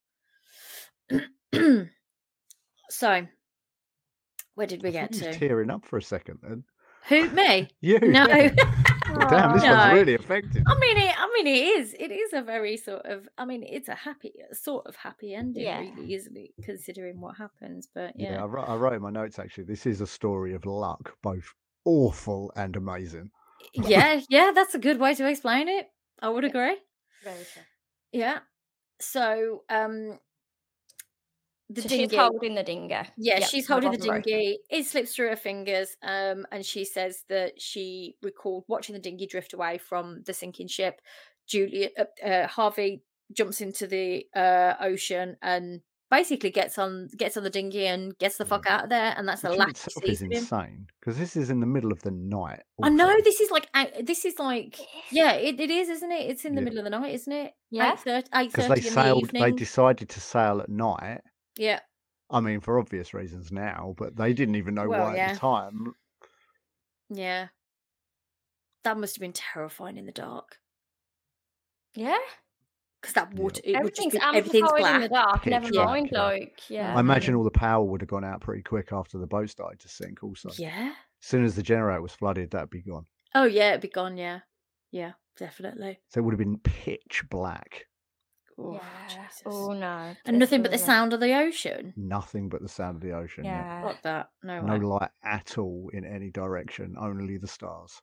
So, where did we I get thought you was to? tearing up for a second then. Who, me? You? No. Yeah. Well, damn, this No. one's really affected. I mean, it. I mean, it is. It is a very sort of. I mean, it's a happy, a sort of happy ending, Yeah. really, isn't it? Considering what happens, but Yeah, yeah, I, wrote, I wrote in my notes actually. This is a story of luck, both awful and amazing. yeah, yeah. That's a good way to explain it. I would Yeah. agree. Very true. Yeah. So, um, the So dinghy. she's holding the dinghy. Yeah, Yep, she's the holding the bottom rope. dinghy. It slips through her fingers, um, and she says that she recalled watching the dinghy drift away from the sinking ship. Julia, uh, uh, Harvey jumps into the uh, ocean and basically gets on gets on the dinghy and gets the fuck out of there. And that's the Which in last itself she is sees of him. insane because this is in the middle of the night. I know also. this is like out- this is like yeah, it, it is, isn't it? It's in the Yeah. middle of the night, isn't it? Yeah. eight thirty, eight Because thirty they in the sailed, they evening. decided to sail at night. Yeah. I mean, for obvious reasons now, but they didn't even know Well, why yeah. at the time. Yeah. That must have been terrifying in the dark. Yeah. Because that water, it would just Everything's be, everything's amplified in the black. dark. Pitch Never black, mind, yeah. like, yeah. I imagine Mhm. all the power would have gone out pretty quick after the boat started to sink. Also, as Yeah. soon as the generator was flooded, that'd be gone. Oh yeah, it'd be gone. Yeah. Yeah, definitely. So it would have been pitch black. Oh, yeah. Jesus. Oh no. And nothing but the This is- sound of the ocean. Nothing but the sound of the ocean. Yeah. Yeah. Fuck that. No No way. light at all in any direction. Only the stars.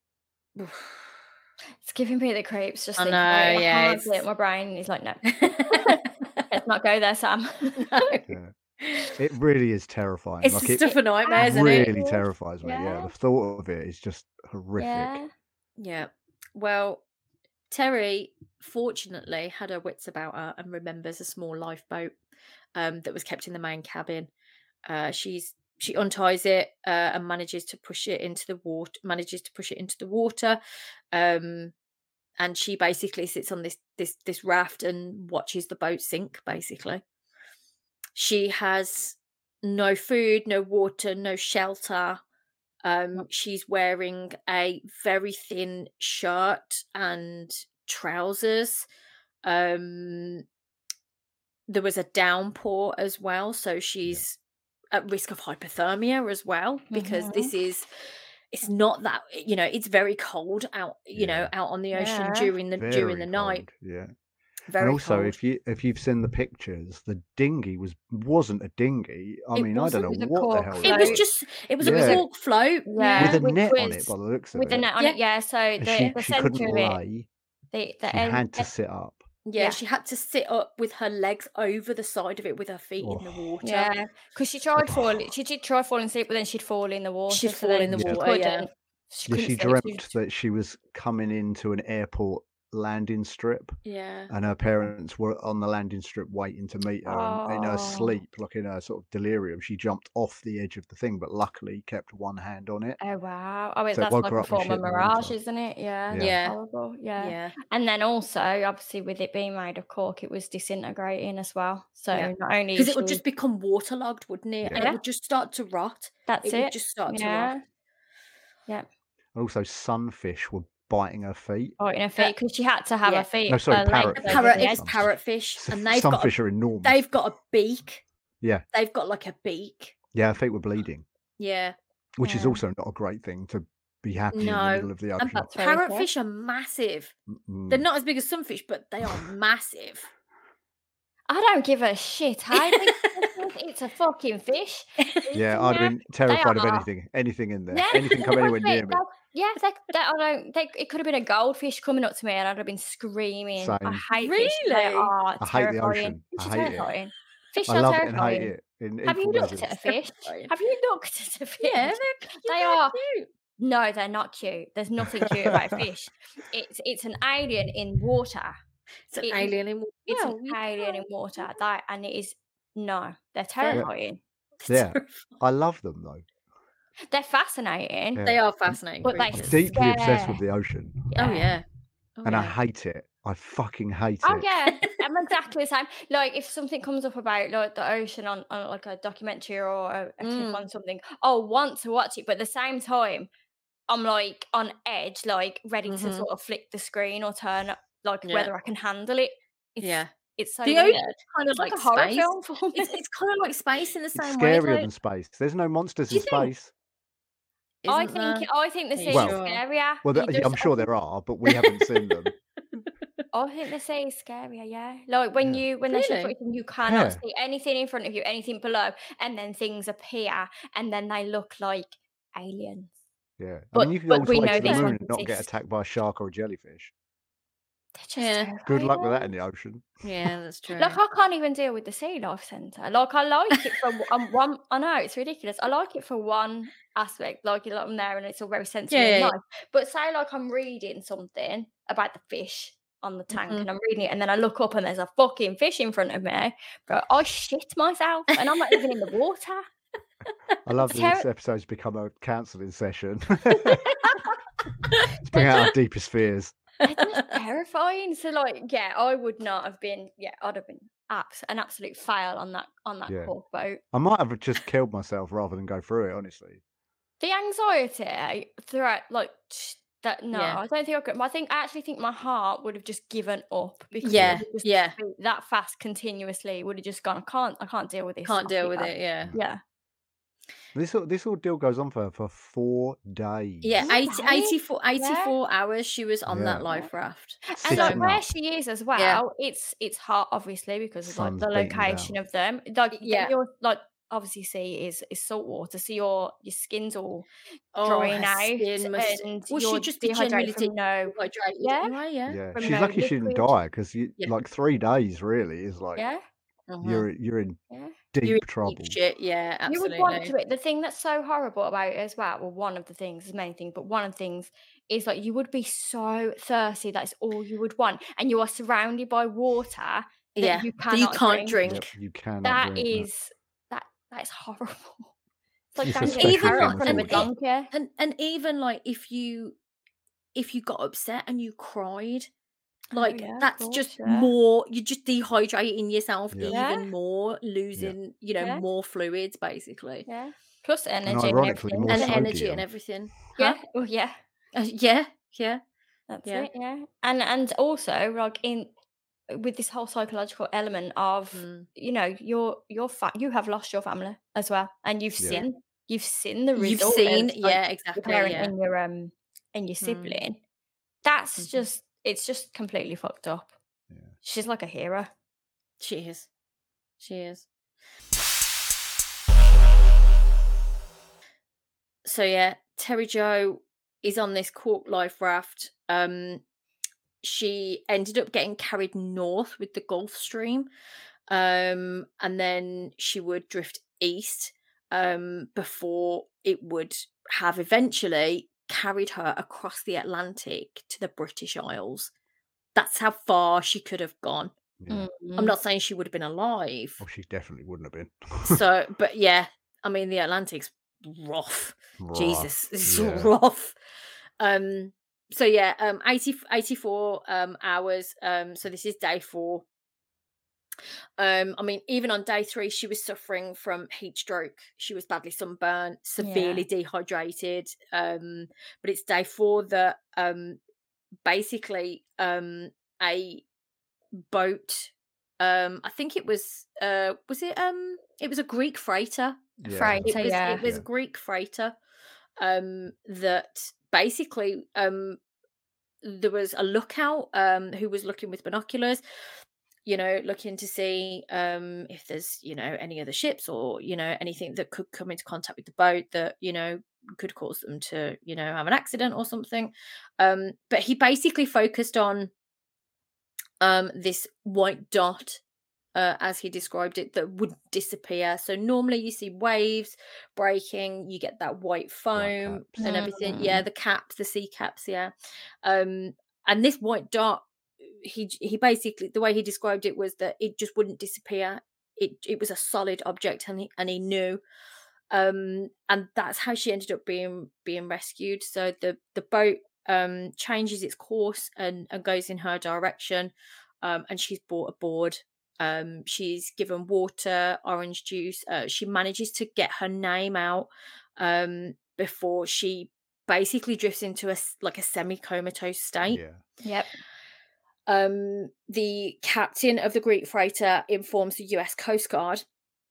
It's giving me the creeps. Just I thinking know, about it. I yeah, can't do it. it's- My brain is like, no, let's not go there, Sam. No. Yeah. It really is terrifying. It's like the it stuff of nightmares, isn't it? really terrifies me. Yeah. Yeah. The thought of it is just horrific. Yeah. Yeah. Well, Terry fortunately had her wits about her and remembers a small lifeboat um, that was kept in the main cabin. Uh, she's she unties it uh, and manages to push it into the water. Manages to push it into the water, um, and she basically sits on this this this raft and watches the boat sink. Basically, she has no food, no water, no shelter. Um, she's wearing a very thin shirt and trousers. Um, there was a downpour as well, so she's at risk of hypothermia as well, because Mhm. this is it's not that, you know, it's very cold out, you know, Yeah. out on the ocean Yeah. during the during Very the night. cold, yeah. Very and also, cold. if you if you've seen the pictures, the dinghy was wasn't a dinghy. I It mean, I wasn't. don't It know was a what the cork hell. It that was was. just it was Yeah. a cork float. Yeah. Yeah. with a which net on was- it by the looks of With the it. net on Yeah. it, yeah. So And the, she, the she centre couldn't of it, lay. the, the She end, had to sit up. Yeah, Yeah. she had to sit up with her legs over the side of it with her feet in the Oh. water. yeah, because she tried falling. She did try falling asleep, but then she'd fall in the water. She'd so fall then in the she water, yeah. couldn't- She Yeah, couldn't she sleep, dreamt was- that she was coming into an airport landing strip, Yeah. and her parents were on the landing strip waiting to meet her. And in her Oh. sleep, like in her sort of delirium, she jumped off the edge of the thing, but luckily kept one hand on it. Oh wow! I mean, So it that's woke like her a up when she form of hit the mirage, water. isn't it? Yeah. Yeah. Yeah. Horrible. Yeah. Yeah. And then also, obviously, with it being made of cork, it was disintegrating as well. So Yeah. not only Because is it would she- just become waterlogged, wouldn't it? And Yeah. it would just start to rot. that's it it. would just start to yeah. rot. Yeah. And also, sunfish were biting her feet. Oh, in her feet because she had to have yeah. her feet. No, sorry, her legs parrot- over Parrot, the it's edge. parrotfish, S- and they've got a, Sunfish are enormous. they've got a beak. Yeah, They've got like a beak. yeah, her feet were bleeding, Yeah. which is Yeah. also not a great thing to be happy in the No. middle of the And ocean. That's very fair. parrotfish are massive. Mm. They're not as big as sunfish, but they are massive. I don't give a shit. Hey, it's a fucking fish. Yeah, I'd have Yeah. been terrified of are. anything, anything in there, Yeah, anything come they anywhere would near be. me. Yeah, they, they, I don't. They, it could have been a goldfish coming up to me, and I'd have been screaming. Same. I hate fish. They Really? are I hate the terrifying. ocean. Fish I are hate it. terrifying. Fish I are love it and terrifying. hate it in Have you equal looked measures. at a fish? Terrifying. Have you looked at a fish? Yeah, they're, They they're are. cute. No, they're not cute. There's nothing cute about fish. It's it's an alien in water. It's an It- alien in water. It's Well, an you alien in can't- water. That and it is no. They're They're- terrifying. Yeah, I love them though. They're fascinating, Yeah. They are fascinating. but they creatures. Deeply obsessed scare. with the ocean, Oh yeah. Oh, and I yeah. hate it. I fucking hate Oh it. yeah, I'm exactly the same. Like if something comes up about like the ocean on, on like a documentary or a, a clip Mm. on something, I'll want to watch it, but at the same time, I'm like on edge, like ready to Mhm. sort of flick the screen or turn up, like Yeah. whether I can handle it. It's, Yeah. it's so The weird. ocean kind of It's like, like a horror space. film for me. It's, it's kind of like space in the It's same way. scarier Like, than space. There's no monsters Do you in think? space. I Isn't think there? I think the Are sea you Well- is sure? scarier. Well, It th- does- I'm I sure think- there are, but we haven't seen them. I think the sea is scarier, yeah. Like when Yeah. you when there's Really? footage and you cannot Yeah. see anything in front of you, anything below, and then things appear and then they look like aliens. Yeah, I But- mean, you can but go we all the way know to the these moon ones and not get exist. attacked by a shark or a jellyfish. They're just Yeah. terrifying. Good luck with that in the ocean. Yeah, that's true. Like I can't even deal with the Sea Life Centre. Like I like it for um, one. I know it's ridiculous. I like it for one aspect. Like you I'm there and it's all very sensory Yeah, and yeah, yeah. nice. But say like I'm reading something about the fish on the tank Mhm. and I'm reading it and then I look up and there's a fucking fish in front of me, bro. I shit myself and I'm not even in the water. I love It's that this terri- episode's become a counselling session. Let's bring out our deepest fears. They're just terrifying. So like, yeah, I would not have been. Yeah, I'd have been abs- an absolute fail on that on that Yeah. cork boat. I might have just killed myself rather than go through it, honestly. The anxiety throughout, like t- that. No, Yeah. I don't think I could. I think I actually think my heart would have just given up because Yeah, it would just yeah. beat that fast continuously. Would have just gone. I can't. I can't deal with this. Can't off deal you with go." it. Yeah. Yeah. This all- this ordeal goes on for, for four days. Yeah, Four eighty, days? eighty-four, eighty-four hours she was on that Yeah. life raft. And Sitting like where up. she is as well, it's it's hot obviously because of like Sun's the beating location down. of them. Like Yeah. yeah, you're like obviously sea is is salt water, so your your skin's all Oh, drying her out skin must. and Well, you're she'd just be dehydrated generally from no dehydrated Yeah. anyway. Yeah. Yeah, from she's no lucky she didn't liquid. die because Yeah. like three days really is like yeah. Mhm. you're you're in Yeah. deep You're in trouble. deep shit. Yeah, You would want absolutely. to it. The thing that's so horrible about it as well, well, one of the things, there's many things, but one of the things is like you would be so thirsty, that's all you would want. And you are surrounded by water that Yeah, you that you cannot can't drink. drink. Yep, you cannot That drink is that that is horrible. It's like It's a drinking special a Even carrot like, thing from and a with it, water. donkey. and and even like if you if you got upset and you cried, Oh like yeah, of that's course, just yeah. more. You're just dehydrating yourself Yeah. Yeah. even more, losing you know Yeah. more fluids basically, Yeah. Plus energy and ironically, everything. more and isn't it? energy sodium. and everything. Yeah. Huh? Oh yeah. Uh, yeah, yeah, That's yeah. it, yeah. And and also like in with this whole psychological element of Mm. you know you're you're fa- you have lost your family as well and you've Yeah. seen you've seen the You've result seen, of like yeah, your exactly, parent yeah. and your um and your Mm. sibling. That's Mhm. just it's just completely fucked up. Yeah. She's like a hero. She is, she is. So yeah, Terry Jo is on this cork life raft. Um, she ended up getting carried north with the Gulf Stream, um, and then she would drift east um, before it would have eventually carried her across the Atlantic to the British Isles. That's how far she could have gone. Yeah. I'm not saying she would have been alive. Oh, she definitely wouldn't have been. So, but yeah, I mean, the Atlantic's rough. Rough. Jesus, it's Yeah. rough. Um, so yeah, um, eighty, eighty-four um hours. Um, so this is day four. Um, I mean, even on day three, she was suffering from heat stroke. She was badly sunburnt, severely dehydrated. Um, but it's day four that um, basically um, a boat. Um, I think it was. Uh, was it? Um, it was a Greek freighter. Yeah. Freighter, It was. yeah. It was Yeah. a Greek freighter. Um, that basically um, there was a lookout um who was looking with binoculars, you know, looking to see um if there's, you know, any other ships or, you know, anything that could come into contact with the boat that, you know, could cause them to, you know, have an accident or something. Um, but he basically focused on um, this white dot, uh, as he described it, that would disappear. So normally you see waves breaking, you get that white foam caps. and everything. Mm. Yeah, the caps, the sea caps. Yeah, um, and this white dot, he he basically, the way he described it was that it just wouldn't disappear. It it was a solid object, and he and he knew. Um, and that's how she ended up being being rescued. So the the boat um changes its course and and goes in her direction, um, and she's brought aboard. Um, she's given water, orange juice. Uh, she manages to get her name out um before she basically drifts into a s- like a semi-comatose state. Yeah. Yep. Um, the captain of the Greek freighter informs the U S Coast Guard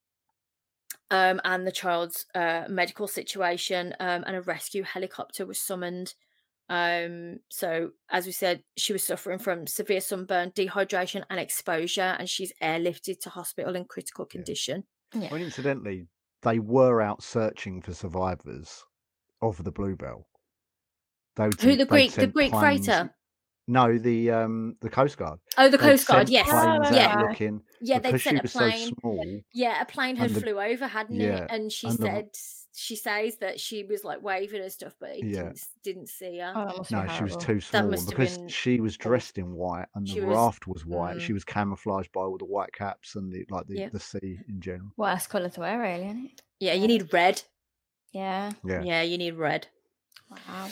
um, and the child's uh, medical situation, um, and a rescue helicopter was summoned. Um, so, as we said, she was suffering from severe sunburn, dehydration, and exposure, and she's airlifted to hospital in critical condition. Yeah. Well, incidentally, they were out searching for survivors of the Bluebell. They would Who send- the they'd Greek, the sent Greek planes- freighter? No, the um the Coast Guard. Oh, the They'd Coast Guard. sent Yes, planes Oh, yeah, out right. looking yeah. They because she sent a was plane. so small. Yeah, a plane had And the- flew over, hadn't yeah, it? And she and the- said, she says that she was like waving and stuff, but it Yeah. didn't didn't see her. Oh, that must No, be she was horrible. too small must have because been she was awful. dressed in white and She the was- raft was white. mm. She was camouflaged by all the white caps and the like the, Yeah. the sea in general. Worst colour to wear, really, isn't it? Yeah, you need red. Yeah. Yeah. Yeah, you need red. Wow.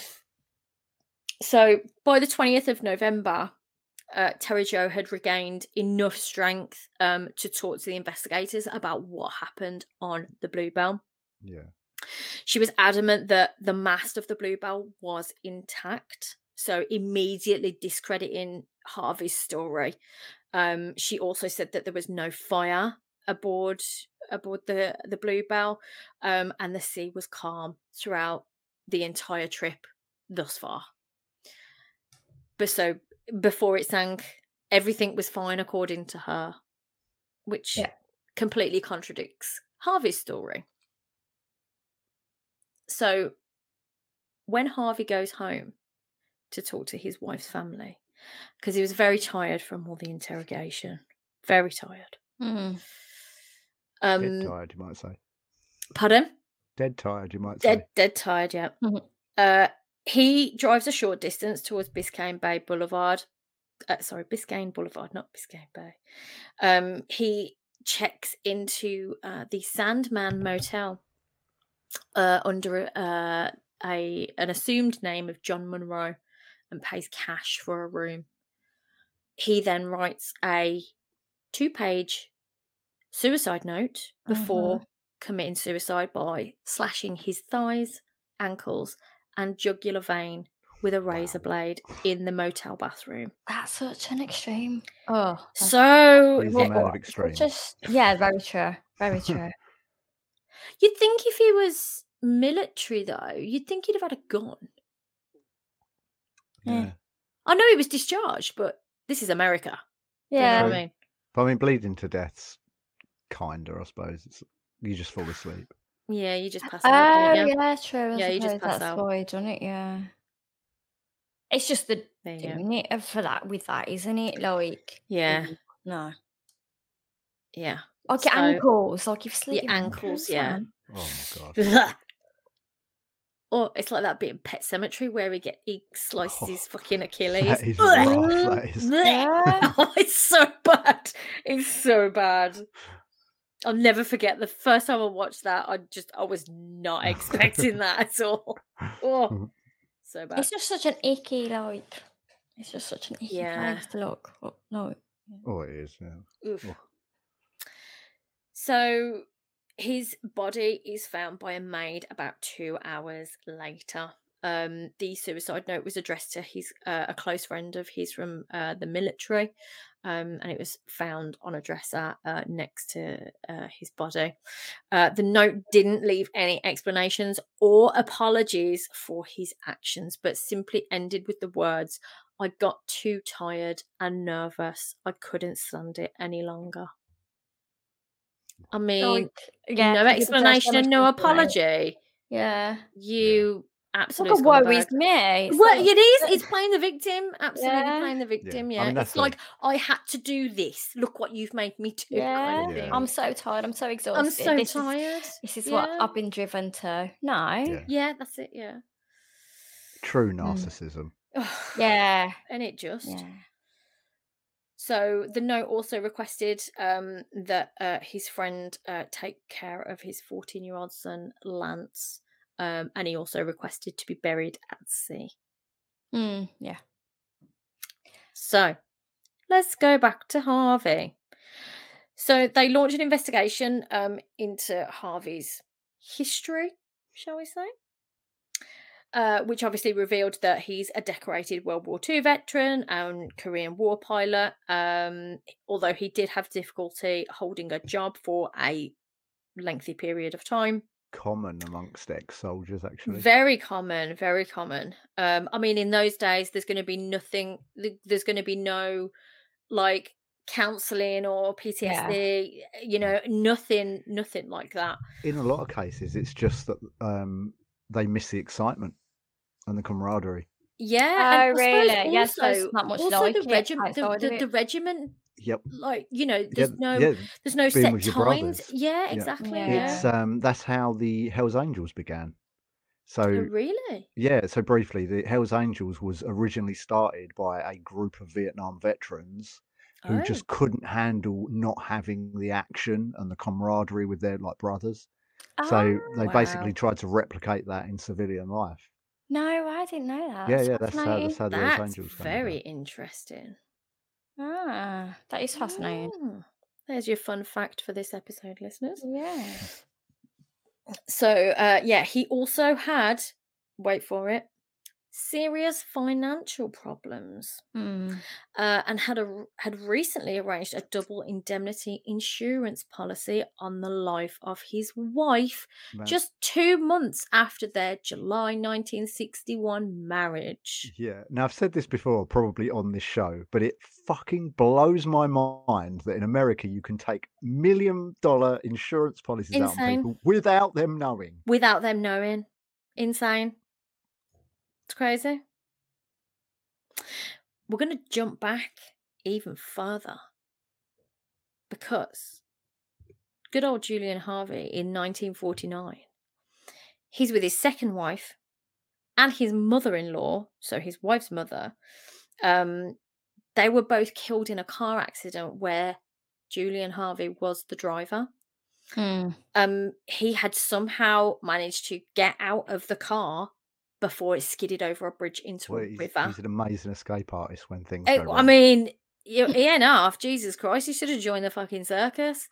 So by the twentieth of November, uh, Terry Jo had regained enough strength um, to talk to the investigators about what happened on the Bluebell. Yeah. She was adamant that the mast of the Bluebell was intact, so immediately discrediting Harvey's story. Um, she also said that there was no fire aboard aboard the the Bluebell, um, and the sea was calm throughout the entire trip thus far. But so before it sank, everything was fine according to her, which Yeah. completely contradicts Harvey's story. So when Harvey goes home to talk to his wife's family, because he was very tired from all the interrogation, very tired. Mm. Um, Dead tired, you might say. pardon? Dead tired, you might Dead, say. dead tired. Yeah. Mhm. Uh, he drives a short distance towards Biscayne Bay Boulevard. Uh, sorry, Biscayne Boulevard, not Biscayne Bay. Um, he checks into uh, the Sandman Motel uh, under uh, a an assumed name of John Monroe and pays cash for a room. He then writes a two-page suicide note before committing suicide by slashing his thighs, ankles, and jugular vein with a razor Wow. blade in the motel bathroom. That's such an extreme. Oh. that's So He's a it- man of such extremes. a- yeah, very true. Very true. you'd think if he was military, though, you'd think he'd have had a gun. Yeah. I know he was discharged, but this is America. Do you know Yeah. what True. I mean? But I mean, bleeding to death's kinder, I suppose. It's, you just fall asleep. Yeah, you just pass Oh, out. don't you? yeah, true. I Yeah, you just suppose pass that's out. why he done it, yeah. It's just the There you go. doing it for that with that, isn't it? Like, Yeah, mm, no. yeah. Like your So- ankles, like you've slit Your ankles, yeah. Oh my god. Or it's like that bit in Pet Cemetery where he get he slices Oh, his fucking Achilles. That is rough. That is. Yeah. Oh, it's so bad. It's so bad. I'll never forget the first time I watched that. I just I was not expecting that at all. Oh, so bad. It's just such an icky, like, it's just such an icky Yeah. place to look. Oh, no. Oh, it is. Yeah. Oof. Oh. So his body is found by a maid about two hours later. Um, the suicide note was addressed to his uh, a close friend of his from uh, the military, um, and it was found on a dresser uh, next to uh, his body. Uh, the note didn't leave any explanations or apologies for his actions, but simply ended with the words, "I got too tired and nervous. I couldn't stand it any longer." I mean, Like, yeah, no to give the first explanation and no demonstration, right? apology. Yeah. You It's like absolute a woe scumbag. is me. It's Well, like, it is. It's playing the victim. Absolutely Yeah. playing the victim. Yeah. Yeah. I mean, It's that's a- like, I had to do this. Look what you've made me do. yeah. Kind of Yeah. thing. I'm so tired. I'm so exhausted. I'm so this tired. Is, this is yeah. what I've been driven to. No. Yeah. Yeah, that's it. Yeah. True Mm. narcissism. Yeah. And it just. Yeah. So the note also requested um, that uh, his friend uh, take care of his fourteen-year-old son, Lance. Um, and he also requested to be buried at sea. Mm, yeah. So let's go back to Harvey. So they launched an investigation um, into Harvey's history, shall we say? Uh, which obviously revealed that he's a decorated World War Two veteran and Korean War pilot, um, although he did have difficulty holding a job for a lengthy period of time. Common amongst ex-soldiers, actually. Very common, very common. Um, I mean, in those days, there's going to be nothing, th- there's going to be no, like, counselling or P T S D, you know, nothing, nothing like that. In a lot of cases, it's just that um, they miss the excitement and the camaraderie. Yeah, Oh, and I suppose really? Yeah, I suppose also, not much also like the it regiment, the, outside of the, it. the regiment, Yep. like, you know, there's Yeah, no, yeah, there's no being set with your times. brothers. Yeah, Yeah. exactly. Yeah. Yeah. It's um, that's how the Hells Angels began. So Oh, really? yeah, so briefly, the Hells Angels was originally started by a group of Vietnam veterans who Oh, just couldn't handle not having the action and the camaraderie with their like brothers. So Oh, they basically wow. tried to replicate that in civilian life. no, I didn't know that. Yeah, That's yeah, that's how fascinating. that's how the Hells That's Angels came very about. interesting. Ah, that is fascinating. Mm. There's your fun fact for this episode, listeners. Yeah. So, uh, yeah, he also had, wait for it, serious financial problems, Mm. uh, and had a had recently arranged a double indemnity insurance policy on the life of his wife, Man, just two months after their July nineteen sixty-one marriage. yeah. Now I've said this before, probably on this show, but it fucking blows my mind that in America you can take million dollar insurance policies out on Insane. people without them knowing. Without them knowing. Insane. It's crazy. We're going to jump back even further because good old Julian Harvey in nineteen forty-nine, he's with his second wife and his mother-in-law, so his wife's mother. Um, they were both killed in a car accident where Julian Harvey was the driver. Mm. Um, he had somehow managed to get out of the car before it skidded over a bridge into Well, a he's, river. he's an amazing escape artist when things Eh, go I wrong. mean, you, he enough. Jesus Christ, he should have joined the fucking circus.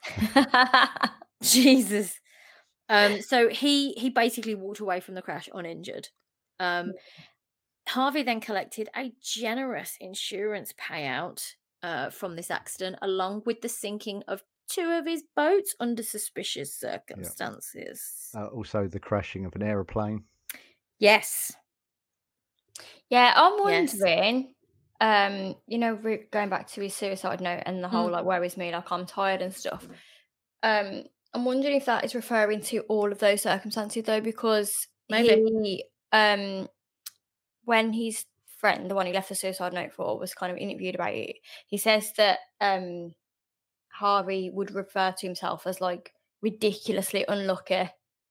Jesus. Um, so he he basically walked away from the crash uninjured. Um, Harvey then collected a generous insurance payout uh, from this accident, along with the sinking of two of his boats under suspicious circumstances. Uh, also, the crashing of an aeroplane. Yes. Yeah, I'm Yes. wondering, um, you know, re- going back to his suicide note and the whole Mm. like, where is me, like I'm tired and stuff. Um, I'm wondering if that is referring to all of those circumstances though, because Maybe. he, um, when his friend, the one he left the suicide note for, was kind of interviewed about it, he says that um, Harvey would refer to himself as like ridiculously unlucky.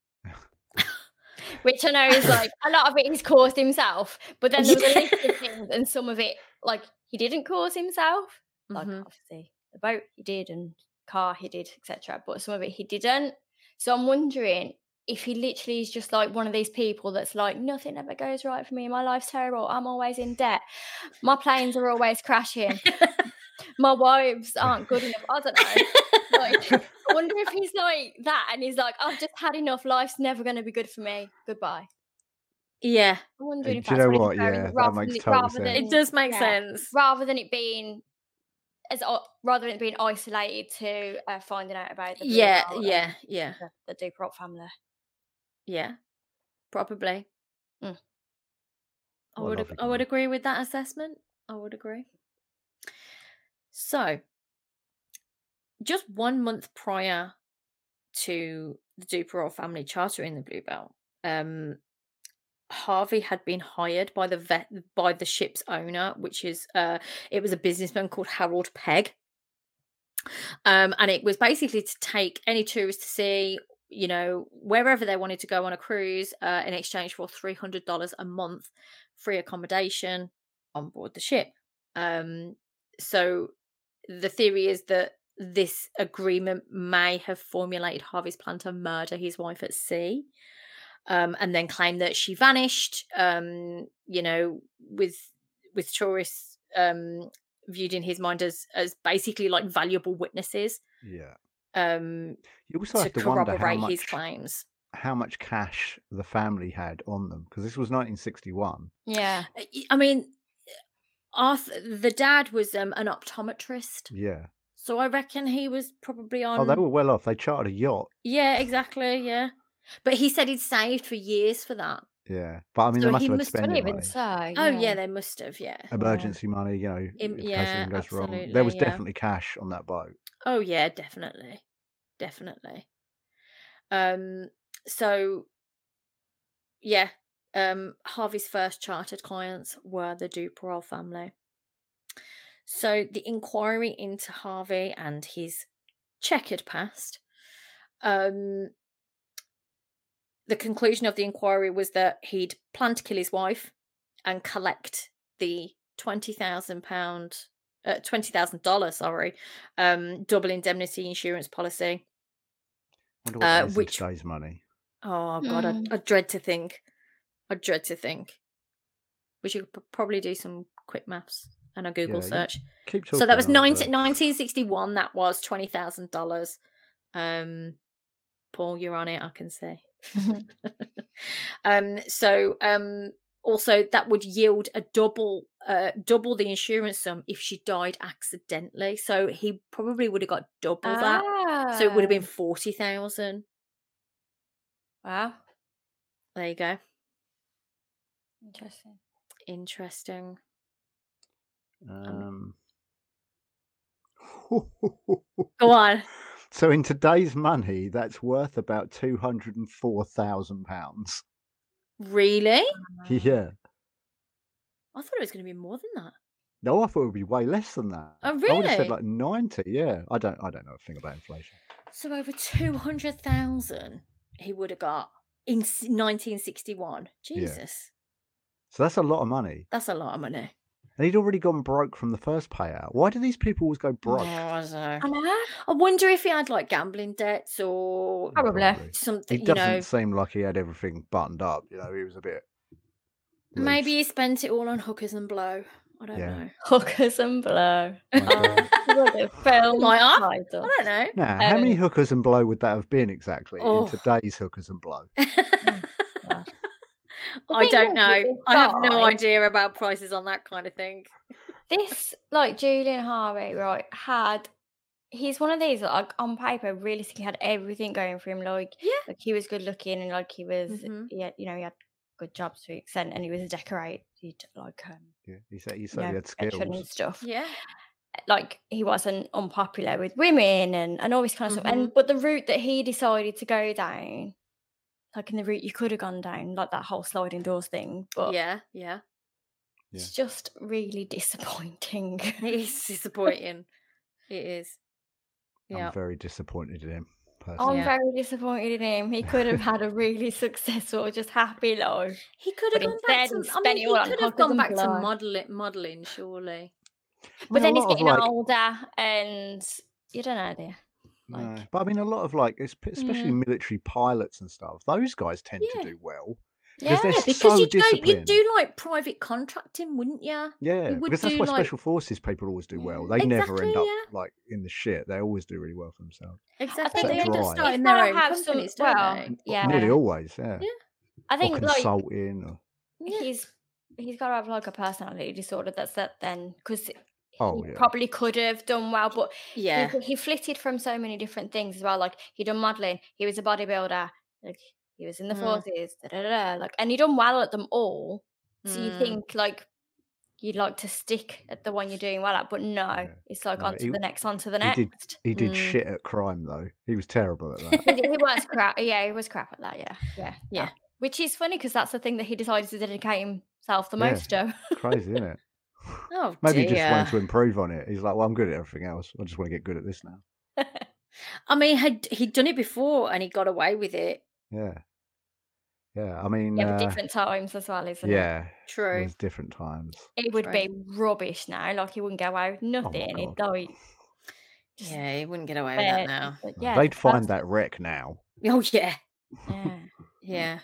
Which I know is like a lot of it he's caused himself, but then there was a list of things, and some of it like he didn't cause himself. Like Mhm. obviously the boat he did, and car he did, et cetera. But some of it he didn't. So I'm wondering if he literally is just like one of these people that's like nothing ever goes right for me. My life's terrible. I'm always in debt. My planes are always crashing. My wives aren't good enough. I don't know. Like, I wonder if he's like that, and he's like, I've just had enough. Life's never going to be good for me. Goodbye. Yeah, I'm wondering Uh, if do you that's know what he's what? referring Yeah, to, that rather makes than, total rather than sense. it does make yeah, sense. rather than it being as o- rather than it being isolated to uh, finding out about the Yeah, Bluebell yeah, and yeah, the, the Duperot family. yeah. Probably. Mm. I What a would ag- lovely I would guy. agree with that assessment. I would agree. So, just one month prior to the Duperot family chartering the Bluebell, um, Harvey had been hired by the vet by the ship's owner, which is uh, it was a businessman called Harold Pegg, um, and it was basically to take any tourist to see, you know, wherever they wanted to go on a cruise, uh, in exchange for three hundred dollars a month, free accommodation on board the ship. Um, so the theory is that this agreement may have formulated Harvey's plan to murder his wife at sea, um, and then claim that she vanished. Um, you know, with with tourists um, viewed in his mind as as basically like valuable witnesses. Yeah. Um, You also to have to wonder how corroborate his much claims. how much cash the family had on them, because this was nineteen sixty-one. Yeah. Uh, y- I mean, Arthur, the dad was um, an optometrist, Yeah. so I reckon he was probably Oh, they on. were well off. They chartered a yacht. Yeah, exactly. Yeah, but he said he'd saved for years for that. Yeah. But I mean, So they must he have had must Couldn't spending even money, say. Oh Yeah. yeah, they must have. Yeah. emergency money, you know, Im- in case yeah, anything goes wrong. There absolutely. was Yeah. definitely cash on that boat. Oh yeah, definitely, definitely. Um. So yeah, um, Harvey's first chartered clients were the Duperel family. So the inquiry into Harvey and his checkered past, um, the conclusion of the inquiry was that he'd planned to kill his wife and collect the twenty thousand pound, uh, twenty thousand dollars, sorry, um, double indemnity insurance policy. Wonder what Uh, that is which- in today's money. Oh God, Mm. I, I dread to think. I dread to think. We should p- probably do some quick maths and a Google Yeah, you- search. Keep talking. So that was and I'll, uh, nineteen, nineteen sixty-one. That was twenty thousand dollars. Um, Paul, you're on it. I can see. um, so um, also that would yield a double, uh, double the insurance sum if she died accidentally. So he probably would have got double that. So it would have been Ah, forty thousand. Wow. There you go. Interesting. Interesting. Um, Go on. so in today's money, that's worth about two hundred and four thousand pounds. Really? Yeah. I thought it was going to be more than that. No, I thought it would be way less than that. Oh, I would have said really? like ninety. Yeah. I don't. I don't know a thing about inflation. So over two hundred thousand he would have got in s- nineteen sixty-one. Jesus. So that's a lot of money. That's a lot of money. And he'd already gone broke from the first payout. Why do these people always go broke? Oh, I don't know. I know. I wonder if he had like gambling debts or Probably. Probably. something, He you doesn't know. seem like he had everything buttoned up. You know, he was a bit. Maybe loose. he spent it all on hookers and blow. I don't Yeah. know. Hookers and blow. Okay. What a film Might have. title. I don't know. Now, how many Um, hookers and blow would that have been exactly Oh. in today's hookers and blow? gosh. The I thing don't is know. with this I have no guy- idea about prices on that kind of thing. This, like Julian Harvey, right, had he's one of these that, like on paper, realistically had everything going for him. Like, Yeah. like he was good looking and like he was, Mhm. yeah, you know, he had good jobs to an extent, and he was a decorator. He'd like um, Yeah, he said he you certainly know, had veteran and skills. stuff. Yeah. Like he wasn't unpopular with women and and all this kind of stuff. Mhm. And but the route that he decided to go down, like in the route you could have gone down, like that whole sliding doors thing, but Yeah. Yeah. it's just really disappointing. It is disappointing. It is. Yeah. I'm very disappointed in him. I'm Personally. Yeah. very disappointed in him. He could have had a really successful, just happy life. He could have But gone back instead to. he I spent mean, it he all on could have hookers gone and back to blow. modeling, modeling, surely. I But mean, then a he's lot of getting like, older, and you don't know, do you? no, Like, but I mean, a lot of like, es- especially Mm. military pilots and stuff. Those guys tend Yeah. to do well yeah, because they're Yeah, because so you'd go, you'd disciplined. do like private contracting, wouldn't you? Yeah, You would because that's do why like special forces people always do well. Yeah. They never exactly, end up yeah, like in the shit. They always do really well for themselves. exactly. that They end up drive. starting He's their gotta own have some. companies, don't Well, they? yeah. Nearly always, yeah. Yeah. I Or think like consulting. Or, Yeah. he's he's got to have like a personality disorder. That's that then because oh he yeah, probably could have done well, but Yeah. he he flitted from so many different things as well. Like he done modeling, he was a bodybuilder, like he was in the Mm. forces, da, da, da, da, like, and he done well at them all. So you Mm. think like you'd like to stick at the one you're doing well at, but no, yeah. it's like No, on to he the next, on to the he did next. he did Mm. shit at crime though. He was terrible at that. He, he was crap. Yeah, he was crap at that. Yeah, yeah, Yeah. no. Which is funny because that's the thing that he decided to dedicate himself the Yeah. most to. Crazy, isn't it? Oh Maybe he just dear. wanted to improve on it. He's like, well, I'm good at everything else. I just want to get good at this now. I mean, had he'd done it before and he got away with it. Yeah. Yeah. I mean, Yeah, but uh, different times as well, isn't it? yeah. True. There's different times. It would True. be rubbish now. Like he wouldn't get away with Oh my nothing. He'd God. like just Yeah, he wouldn't get away with that bear- now. but yeah, They'd the find first- that wreck now. Oh yeah, Yeah. yeah.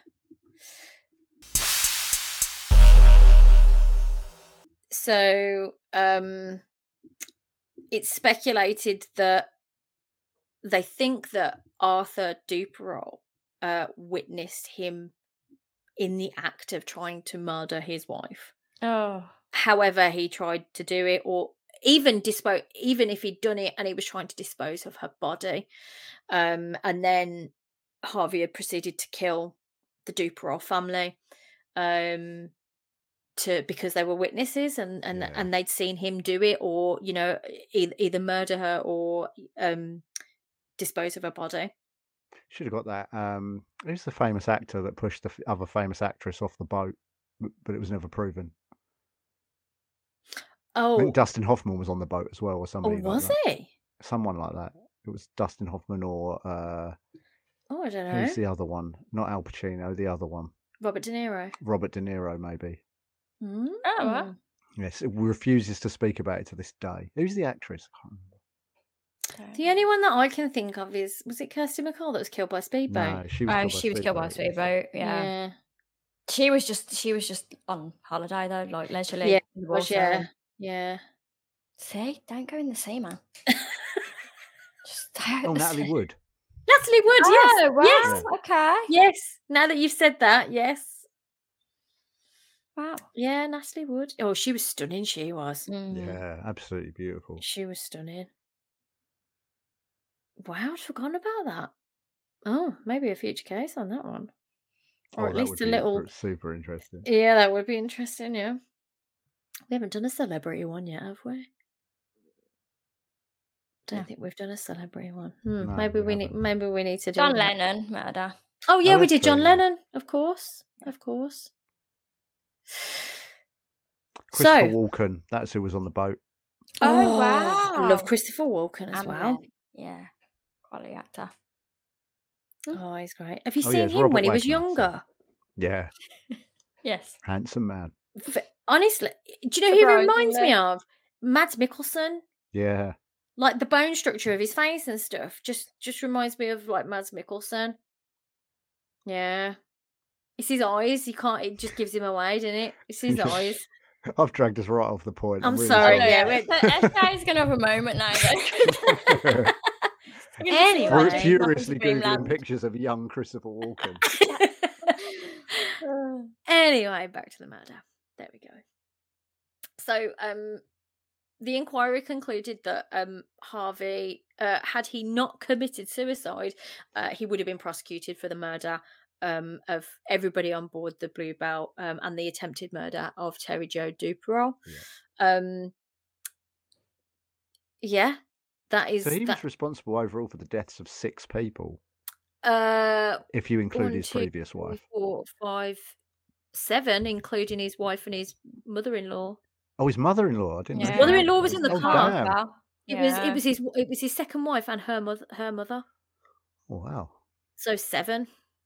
So, um, it's speculated that they think that Arthur Duperol uh, witnessed him in the act of trying to murder his wife. Oh. However, he tried to do it, or even dispose, even if he'd done it and he was trying to dispose of her body, um, and then Harvey had proceeded to kill the Duperol family, um, to because they were witnesses and and Yeah. and they'd seen him do it, or you know, e- either murder her or um, dispose of her body. Should have got that. Um, who's the famous actor that pushed the f- other famous actress off the boat, b- but it was never proven? I Oh, think Dustin Hoffman was on the boat as well, or oh, somebody like was that. he? Someone like that. It was Dustin Hoffman or uh, Oh, I don't know. who's the other one? Not Al Pacino, the other one. Robert De Niro. Robert De Niro, maybe. Mm. Oh, well. Yes, it refuses to speak about it to this day. Who's the actress? I can't remember. The only one that I can think of is was it Kirsty MacColl that was killed by a speedboat? No, she was Oh, killed by she was killed by a speedboat. speedboat. Yeah. yeah, She was just she was just on holiday though, like leisurely. yeah, in the was, water. yeah, yeah. See, don't go in the sea, man. Just stay out Oh, the Natalie sea. Wood. Natalie Wood, Oh, yes, wow. yes, Okay. yes. Now that you've said that, yes, Wow. yeah, Natalie Wood. Oh, she was stunning. She was. Mm. Yeah, absolutely beautiful. She was stunning. Wow, I'd forgotten about that. Oh, maybe a future case on that one, or Oh, at that least would a be little. r- super interesting. Yeah, that would be interesting. Yeah, we haven't done a celebrity one yet, have we? Don't No. think we've done a celebrity one. Hmm, No, maybe we we need. haven't. Maybe we need to do John that. Lennon murder. Oh yeah, we that's did John true, yeah. Lennon, of course, of course. Christopher So, Walken, that's who was on the boat. Oh, I love wow. Christopher Walken as And well. then, yeah, quality actor. Oh, he's great. Have you Oh, seen yeah, it's him Robert when he was Wagner, so- younger? Yeah, Yes. handsome man. F- Honestly, do you know who he reminds me Surprisingly. of? Mads Mikkelsen. Yeah, Like the bone structure of his face and stuff just just reminds me of like Mads Mikkelsen. Yeah. It's his eyes. You can't. It just gives him away, doesn't it? It's his eyes. I've dragged us right off the point. I'm really sorry, sorry. yeah, we- S K's gonna have a moment now. Though. Anyway. We're furiously googling pictures of young Christopher Walken. Anyway, back to the murder. There we go. So, um, the inquiry concluded that um, Harvey, uh, had he not committed suicide, uh, he would have been prosecuted for the murder um, of everybody on board the Bluebell um, and the attempted murder of Terry Jo Duperol. Yeah. Um, yeah, that is So he that. was responsible overall for the deaths of six people, Uh, if you include one, his two, previous three, wife. four, five, seven, including his wife and his mother-in-law. Oh, his mother-in-law. I didn't. His know Yeah. mother-in-law that. was in the oh, car. Damn. Well, It was yeah. it was his it was his second wife and her mother her mother. Oh, wow. So seven.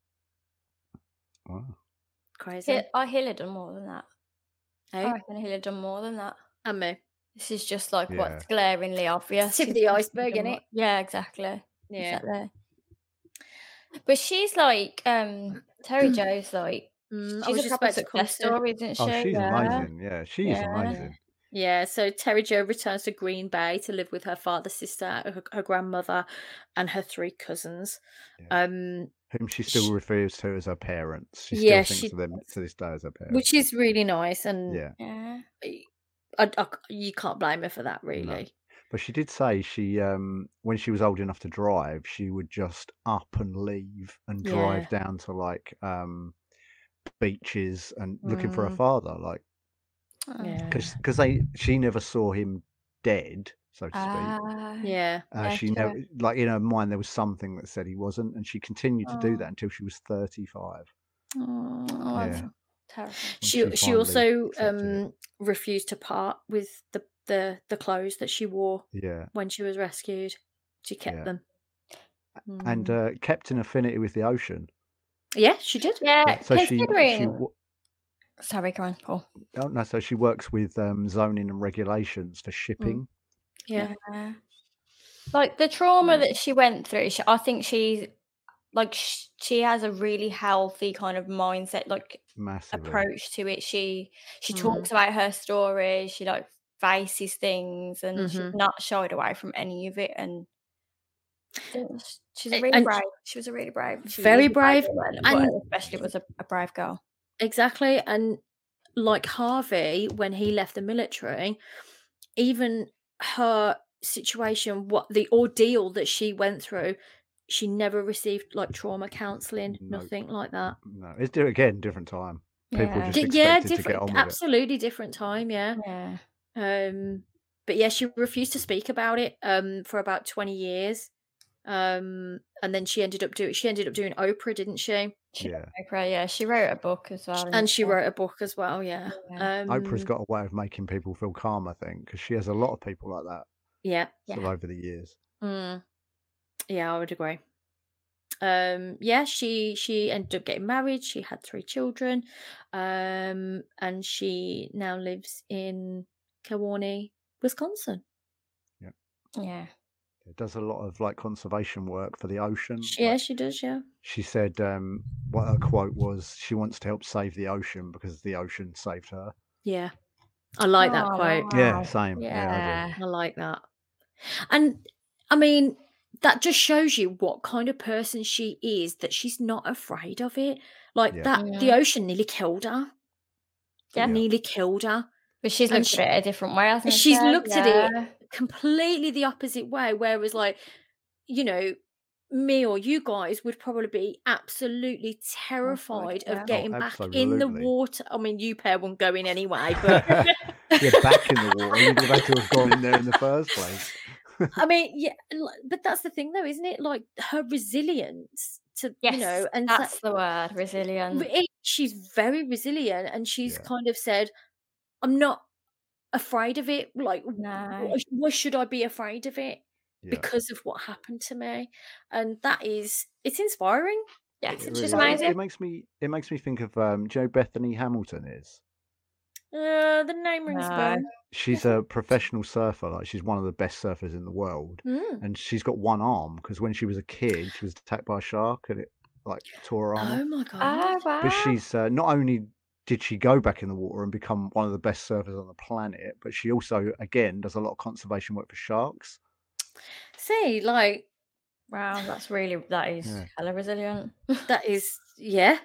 Wow. Crazy. He- I he'll have done more than that. I Hey, reckon he'll have done more than that. and me. This is just like Yeah. what's glaringly obvious. Tip of He's the just iceberg, done innit? more- Yeah, exactly. Yeah. Exactly. But she's like um Terry Jo's like Mm, I she's was a just proper about to come success to. story, isn't she? Oh, she's yeah. amazing. Yeah, she is Yeah. amazing. Yeah, so Terry Jo returns to Green Bay to live with her father, sister, her, her grandmother, and her three cousins. Yeah. Um, Whom she still Sh- refers to as her parents. She Yeah, still she thinks of them does. to this day as her parents. which is really nice, and Yeah. Yeah. I, I, you can't blame her for that, really. But she did say she, um, when she was old enough to drive, she would just up and leave and drive down to like um, beaches and looking for her Mm. father, like Yeah, because because they she never saw him dead, so to speak. Ah, yeah, Uh, yeah, she true. never like in her mind there was something that said he wasn't, and she continued to do Oh. that until she was thirty-five. Oh, that's Yeah. terrible. She she she finally also accepted it. um refused to part with the the the clothes that she wore Yeah, when she was rescued. She kept yeah. them. And Mm. uh, kept an affinity with the ocean. Yeah, she did. Yeah, Yeah. So she she considering. wo- Sorry, go on, Paul. oh, no, so she works with um, zoning and regulations for Mm. shipping. Yeah. Yeah. Like the trauma Mm. that she went through, she, I think she's like sh- she has a really healthy kind of mindset, like Massively. approach to it. She she Mm. talks about her story. She like faces things, and she's Mhm. not shied away from any of it. And I think sh- she's a A- really And brave. She was a really brave. She is very a brave brave, woman, but and especially was a, a brave girl. exactly, and like Harvey, when he left the military, even her situation, what the ordeal that she went through, she never received like trauma counseling, Nope. nothing like that. No, it's do again different time. People Yeah. just D- yeah, expected to get different, on with it. absolutely different time. Yeah. Yeah. Um, but yeah, she refused to speak about it um for about twenty years. Um, and then she ended up doing she ended up doing Oprah, didn't she? She Yeah. Oprah, yeah, she wrote a book as well. And didn't she she? wrote a book as well. Yeah. Yeah. Oprah's Um, got a way of making people feel calm, I think, because she has a lot of people like that yeah. sort Yeah. of over the years. Mm, yeah, I would agree. Um, yeah, she she ended up getting married. She had three children, um, and she now lives in Kewaunee, Wisconsin. Yeah. It does a lot of like conservation work for the ocean. She, yeah, Like, she does. Yeah. she said um, what her quote was: she wants to help save the ocean because the ocean saved her. Yeah. I like that Oh, quote. Yeah, wow. same. Yeah, I do. Yeah. I like that. And I mean, that just shows you what kind of person she is, that she's not afraid of it. Like Yeah. that, the Mhm. ocean nearly killed her. It Yeah. nearly killed her. But she's And looked she, at it a different way, hasn't she's she? looked at Yeah. it completely the opposite way. Whereas, like, you know, me or you guys would probably be absolutely terrified yeah. of Oh, getting back in the absolutely. water. I mean, you pair won't go in anyway, but Yeah, back in the water. You'd have had to have gone in there in the first place. I mean, yeah, l- but that's the thing, though, isn't it? Like her resilience to, you know, Yes, and that, that's the word, resilient. it, she's very resilient, and she's Yeah. kind of said, "I'm not afraid of it. Like, No. why, why should I be afraid of it? Yeah. Because of what happened to me." And that is, it's inspiring. Yeah, It's It she's really is. amazing. It, it makes me it makes me think of um do you know who Bethany Hamilton is? Uh, the name rings a No. bell. She's a professional surfer, like she's one of the best surfers in the world. Mm. And she's got one arm because when she was a kid, she was attacked by a shark and it like tore her arm off. Oh my god! Oh, wow. But she's uh, not only did she go back in the water and become one of the best surfers on the planet, but she also again does a lot of conservation work for sharks. See, like Wow, that's really, that is Yeah. hella resilient. that is, yeah.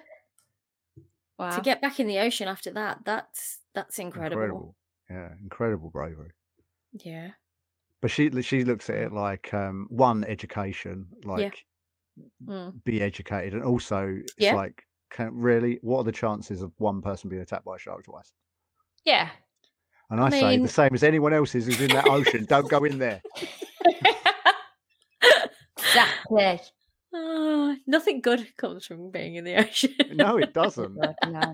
Wow. To get back in the ocean after that, that's that's incredible. Incredible. Yeah, incredible bravery. Yeah. But she she looks at it like um, one, education, like Mm. be educated, and also it's Yeah. like, can, really, what are the chances of one person being attacked by a shark twice? Yeah. And I I, say mean- the same as anyone else's who's in that ocean. Don't go in there. Exactly. Oh, nothing good comes from being in the ocean. No, it doesn't. God, no.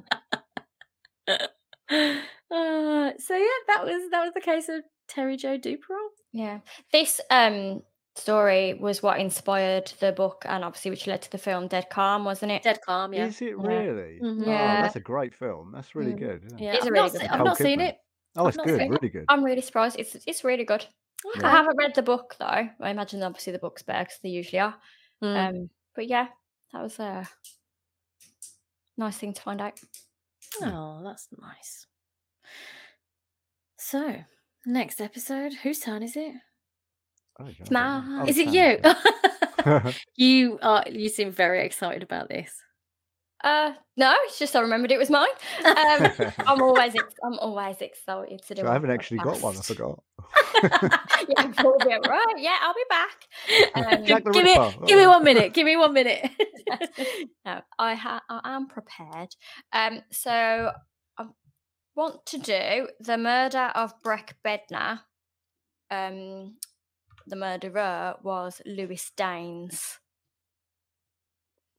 Uh, so yeah, that was that was the case of Terry Jo Duperol. Yeah. This um story was what inspired the book, and obviously which led to the film Dead Calm, wasn't it? Dead Calm, yeah. Is it Yeah. really? Mhm. Oh, Yeah. that's a great film. That's really Mm. good. Yeah. Yeah, It's a I've really not, good se- film. I've Nicole not seen Kidman. it. Oh, I've it's not good. seen it. Really good. I'm really surprised. It's it's really good. Okay. I haven't read the book though. I imagine obviously the book's better because they usually are. Mm. Um, but yeah, that was a nice thing to find out. Oh, that's nice. So, next episode, whose turn is it? Oh, I don't It's know. mine. Oh, Is it's it you? Sam's, you are. You seem very excited about this. Uh, no, it's just I remembered it was mine. Um, yeah. I'm always ex- I'm always excited to do. So I our haven't actually got one. I podcast. forgot. Yeah, we'll be right. Yeah, I'll be back. Um, Jack the give me, Ripper. give me one minute. Give me one minute. no, I ha- I am prepared. Um, so I want to do the murder of Breck Bednar. Um, the murderer was Lewis Danes.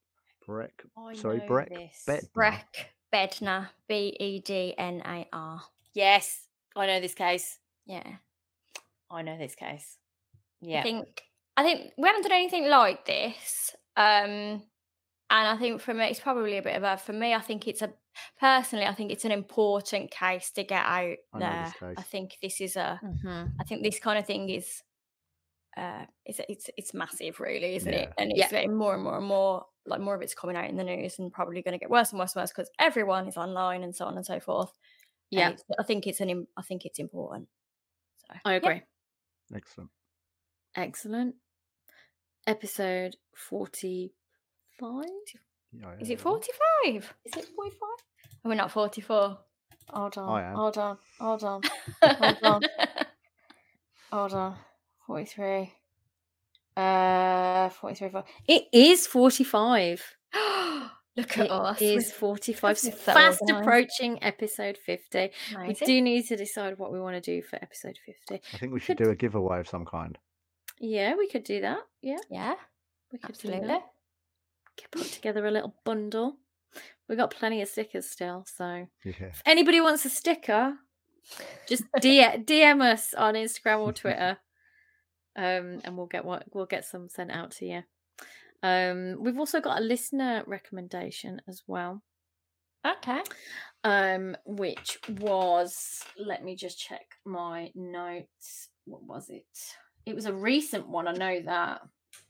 Breck. I Sorry, know Breck. this. Bednar. Breck Bednar. B E D N A R. Yes, I know this case. Yeah. I know this case. I Yeah. think I think we haven't done anything like this. Um and I think for me it's probably a bit of a for me, I think it's a personally, I think it's an important case to get out I know there. this case. I think this is a Mhm. I think this kind of thing is uh it's it's it's massive really, isn't it? Yeah. And it's Yeah. getting more and more and more like more of it's coming out in the news and probably going to get worse and worse and worse because everyone is online and so on and so forth. And Yeah, it's, I think it's an im- I think it's important. So I yeah. agree. Excellent. Excellent. Episode forty-five. Yeah, Is yeah, it forty-five? Is it forty-five? Are we not forty-four? Hold on. I am. Hold on. Hold on. Hold on. Hold on. forty-three. Uh, forty-three. forty. It is forty-five. Look at It us. is forty-five. So we're so fast organised. approaching episode fifty. We Amazing. do need to decide what we want to do for episode fifty. I think we We should could- do a giveaway of some kind. Yeah, we could do that. Yeah, Yeah, we could do absolutely. that. Could put together a little bundle. We've got plenty of stickers still, so Yeah. if anybody wants a sticker, just D M us on Instagram or Twitter, um, and we'll get what we'll get some sent out to you. Um, we've also got a listener recommendation as well, Okay. um, which was, let me just check my notes. What was it? It was a recent one. I know that.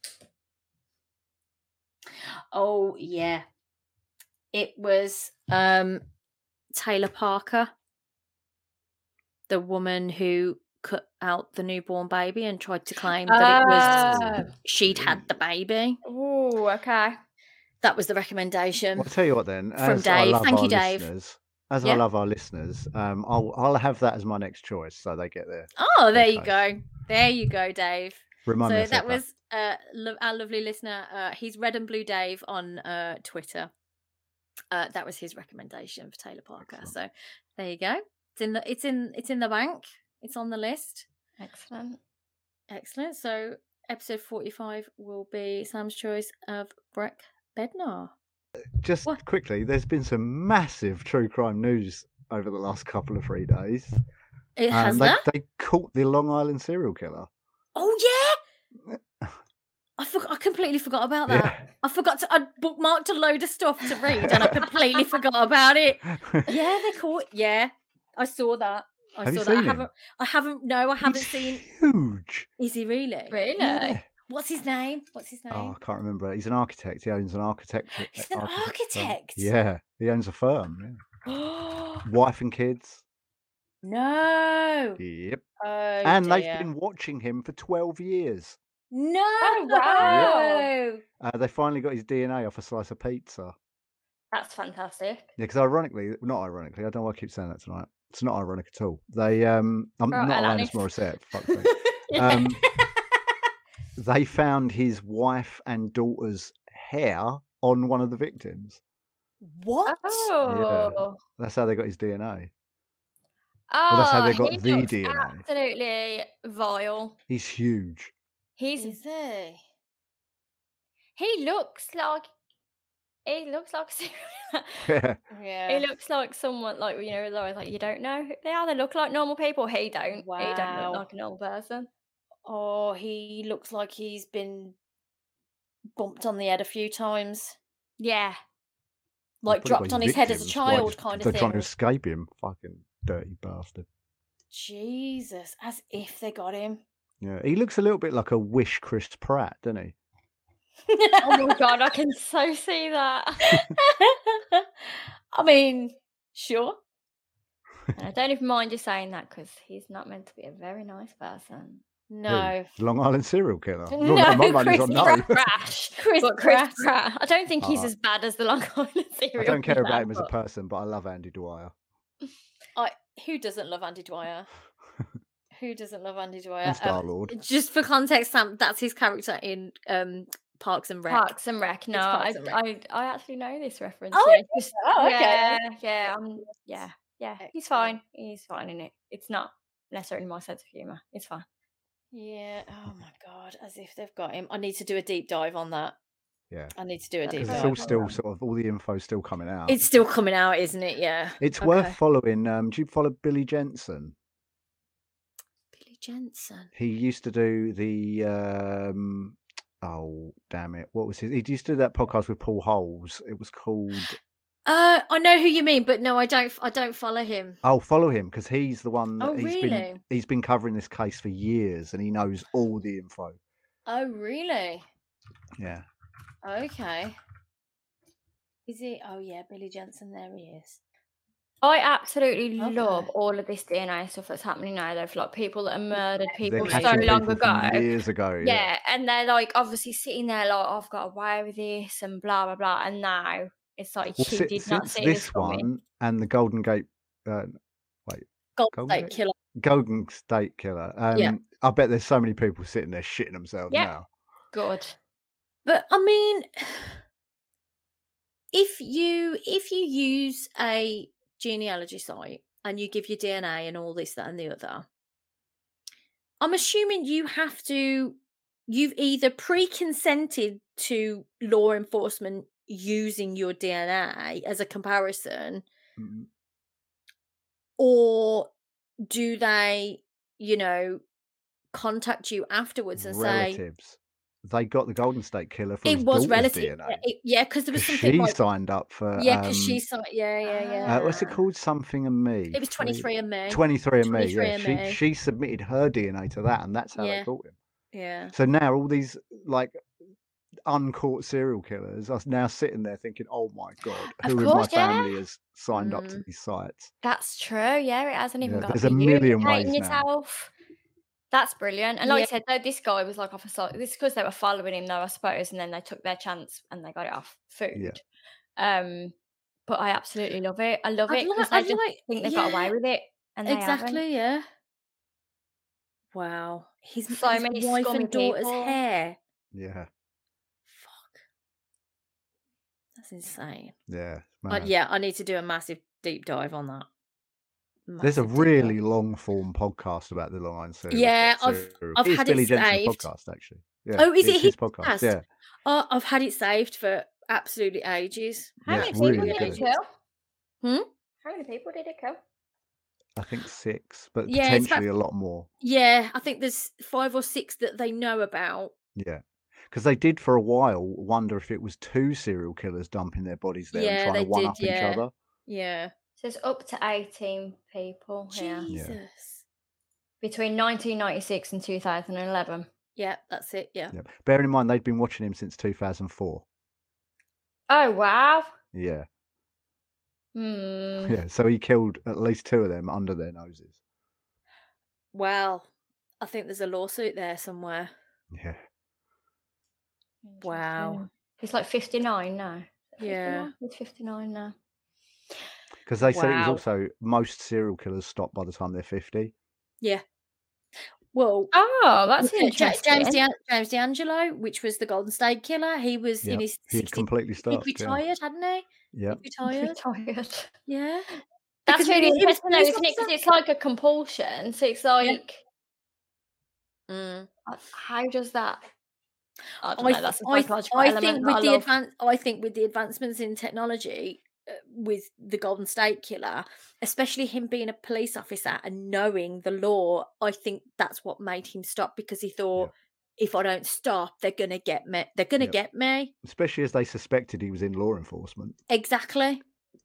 Oh yeah, it was um, Taylor Parker, the woman who cut out the newborn baby and tried to claim that it was she'd had the baby. Oh, okay. That was the recommendation. Well, I'll tell you what then. From As I Dave. love Thank our you, Dave. listeners, as Yeah. I love our listeners, um, I'll I'll have that as my next choice, so they get there. Oh, there you Okay. go. There you go, Dave. Remind me. I So said that was uh, lo- our lovely listener. Uh, he's Red and Blue Dave on uh, Twitter. Uh, that was his recommendation for Taylor Parker. Excellent. So there you go. It's in the it's in it's in the bank. It's on the list. Excellent. Excellent. So episode forty-five will be Sam's choice of Breck Bednar. Just What? quickly, there's been some massive true crime news over the last couple of three days. It has Um, they, that. they caught the Long Island serial killer. Oh yeah. I forgot. I completely forgot about that. Yeah. I forgot to. I bookmarked a load of stuff to read, and I completely forgot about it. Yeah, they caught. Yeah, I saw that. I Have you saw that. I seen him? haven't. I haven't. No, I haven't He's seen. huge. Is he really? Really? Yeah. What's his name? What's his Oh, name? I can't remember. He's an architect. He owns an architect. He's an firm. architect? Yeah, he owns a firm. Yeah. Wife and kids. No. Yep. Oh, and dear. they've been watching him for twelve years. No. Oh, wow. Uh, they finally got his D N A off a slice of pizza. That's fantastic. Yeah, because ironically, not ironically, I don't know why I keep saying that tonight. It's not ironic at all. They, um, I'm Right, not Alanis. Alanis Morissette, for fuck's sake. Um, they found his wife and daughter's hair on one of the victims. What? Oh. That's how they got his D N A. Oh, Well, that's how they got he the looks D N A. absolutely vile. He's huge. He's Is he? he looks like he looks like Yeah. Yeah. he looks like someone like you know like like, you don't know who they are. They look like normal people. He don't. He don't Wow. look like a normal person. Oh, he looks like he's been bumped on the head a few times, Yeah. like Probably dropped got on his head as a victims. Why child, just- kind They're of trying to thing. escape him. Fucking dirty bastard. Jesus, as if they got him. Yeah, he looks a little bit like a wish Chris Pratt, doesn't he? Oh my god, I can so see that. I mean, sure. And I don't even mind you saying that because he's not meant to be a very nice person. No. Who? Long Island serial killer. No, Well, my money's Chris on no. Pratt. Crash. Chris But Chris Pratt. Pratt. I don't think he's Uh, as bad as the Long Island serial I don't care killer, about him as a but- person, but I love Andy Dwyer. I, who doesn't love Andy Dwyer? Who doesn't love Andy Dwyer? And Um, Star-Lord. just for context, Sam, that's his character in um, Parks and Rec. Parks and Rec. No, Parks I, and Rec. I I actually know this reference. Oh, yeah, okay. just- Oh, okay. yeah, yeah, um, yeah, yeah. He's Excellent. fine. He's fine in it. It's not necessarily my sense of humour. It's fine. Yeah. Oh my god, as if they've got him. I need to do a deep dive on that. Yeah. I need to do a deep Because dive. it's all on still that. sort of all the info still coming out. It's still coming out, isn't it? Yeah. It's Okay. worth following. Um, do you follow Billy Jensen? Billy Jensen. He used to do the. Um, oh damn it! What was his? He used to do that podcast with Paul Holes. It was called. Uh, I know who you mean, but no, I don't. I don't follow him. Oh, follow him because he's the one. That Oh, he's really? been he's been covering this case for years and he knows all the info. Oh, really? Yeah. Okay. Is he? Oh, yeah, Billy Jensen. There he is. I absolutely Okay. love all of this D N A stuff that's happening now. Though, for like people that are murdered, They're people so catching long people ago. from years ago. Yeah. Yeah. and they're like obviously sitting there like, I've got away with this and blah blah blah. And now it's like Well, he si- did not since see this this coming. one and the Golden Gate, uh, wait, Golden Golden State Gate? Killer. Golden State Killer. Um, Yeah. I bet there's so many people sitting there shitting themselves Yep. now. Good. But I mean, if you if you use a genealogy site and you give your D N A and all this, that, and the other, I'm assuming you have to. You've either pre-consented to law enforcement using your D N A as a comparison, Mm, or do they, you know, contact you afterwards and say relatives. They got the Golden State Killer from it his was daughter's relative? D N A. Yeah, it- yeah, because there was Because something she like signed up for. yeah, because um, she signed. Yeah, yeah, yeah. uh, what's it Ah. called? Something and Me. It was twenty-three and me. twenty-three and Me. Yeah, she twenty-three and Me. she submitted her D N A to that, and that's how Yeah. they caught him. Yeah. So now all these like uncaught serial killers are now sitting there thinking, "Oh my god, Of who in my course, yeah. family has signed up to Mm. these sites?" That's true. Yeah, it hasn't even Yeah, got there's to a you million educating ways now. yourself. That's brilliant. And like Yeah. you said, though, this guy was like off a site. This because they were following him, though, I suppose, and then they took their chance and they got it off food. Yeah. Um, but I absolutely love it. I love I'd it like, because they I'd just like, think they've got away yeah, with it, and they haven't. exactly, yeah. Wow, his, So his many wife scummy and daughter's people. hair. Yeah, Fuck, that's insane. yeah, Uh, man. yeah, I need to do a massive deep dive on that. There's a Massive deep really dive. long form podcast about the Long Island serial. Yeah, serial I've killers. I've It's had Billy it Jensen's saved. podcast, actually. Yeah, Oh, is it it's his his podcast? podcast? Yeah, Oh, I've had it saved for absolutely ages. How yeah, many it's people really did it good. kill? Hmm? How many people did it kill? I think six, but Yeah, it's about potentially a lot more. yeah. I think there's five or six that they know about. Yeah, because they did for a while wonder if it was two serial killers dumping their bodies there and Yeah, trying they to one did. up each Yeah, other. yeah. So it's up to eighteen people here Jesus. Yeah. between nineteen ninety-six and two thousand eleven. Yeah, that's it. Yeah. Yeah. Bearing in mind they'd been watching him since two thousand four. Oh wow. Yeah, Hmm. yeah. So he killed at least two of them under their noses. Well, I think there's a lawsuit there somewhere. Yeah, Wow. Interesting. He's like fifty-nine now. Yeah. fifty-nine? He's fifty-nine now. because they said it was Wow. also most serial killers stop by the time they're fifty. Yeah. Well, Oh, that's look at Ja- interesting. James De- James D'Angelo, which was the Golden State Killer. He was Yeah, in his he had sixties. completely He stopped. Yeah, retired, hadn't he? yeah. He retired. Retired. Yeah. That's Because he really was- he was interesting, though, police isn't it? Because officer. it's like a compulsion. So it's like, Mm. uh, how does that? I don't I, know. th- That's a I, psychological I element think that I with the love. advan- I think with the advancements in technology, uh, with the Golden State Killer, especially him being a police officer and knowing the law, I think that's what made him stop, because he thought, if I don't stop, they're gonna get me. They're gonna Yep. get me. Especially as they suspected he was in law enforcement. Exactly.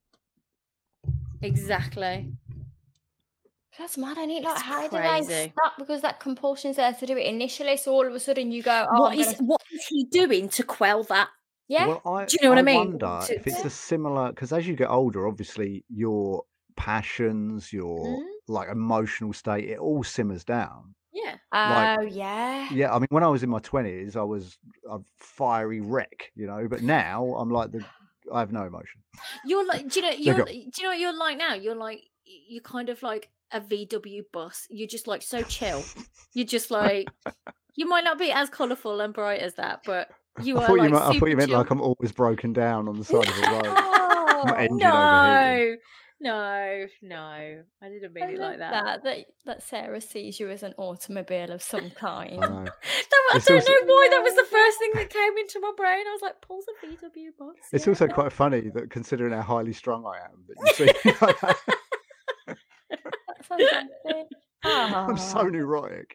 Exactly. That's mad, ain't it? Like, It's how do they crazy. stop? Because that compulsion's there to do it initially. So all of a sudden you go, oh, What I'm is gonna... what is he doing to quell that? yeah. Well, I, Do you know what I mean? wonder To- if it's to- a similar, because as you get older, obviously your passions, your Mm. like emotional state, it all simmers down. Yeah. like- Oh, yeah. Yeah, I mean, when I was in my twenties, I was a fiery wreck, you know. But now I'm like the, I have no emotion. You're like, do you know, Yeah, you're, go. do you know what you're like now? You're like, you're kind of like a V W bus. You're just like so chill. You're just like, you might not be as colourful and bright as that, but you I are thought like you meant, I super thought you meant chill. like I'm always broken down on the side of the road. Oh, engine no, overheating. No, no, I didn't mean I it love like that. that, that that Sarah sees you as an automobile of some kind. I know. No, I It's don't also- know why that was the first thing that came into my brain. I was like, Paul's a V W boss. It's yeah. also quite funny that considering how highly strung I am, that you see me like that. That's fantastic. I'm so Ah. neurotic.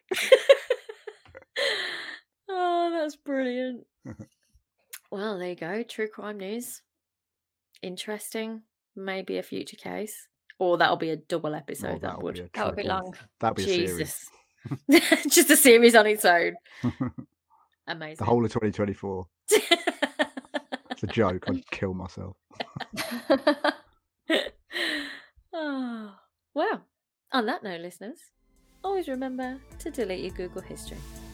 Oh, that's brilliant. Well, there you go. True crime news. Interesting. Maybe a future case. Or that'll be a double episode. Well, that that'll would. be a That would be triple- long. That'll be a series. Jesus. Just a series on its own. Amazing. The whole of twenty twenty-four. It's a joke. I'd kill myself. Oh, well, on that note, listeners, always remember to delete your Google history.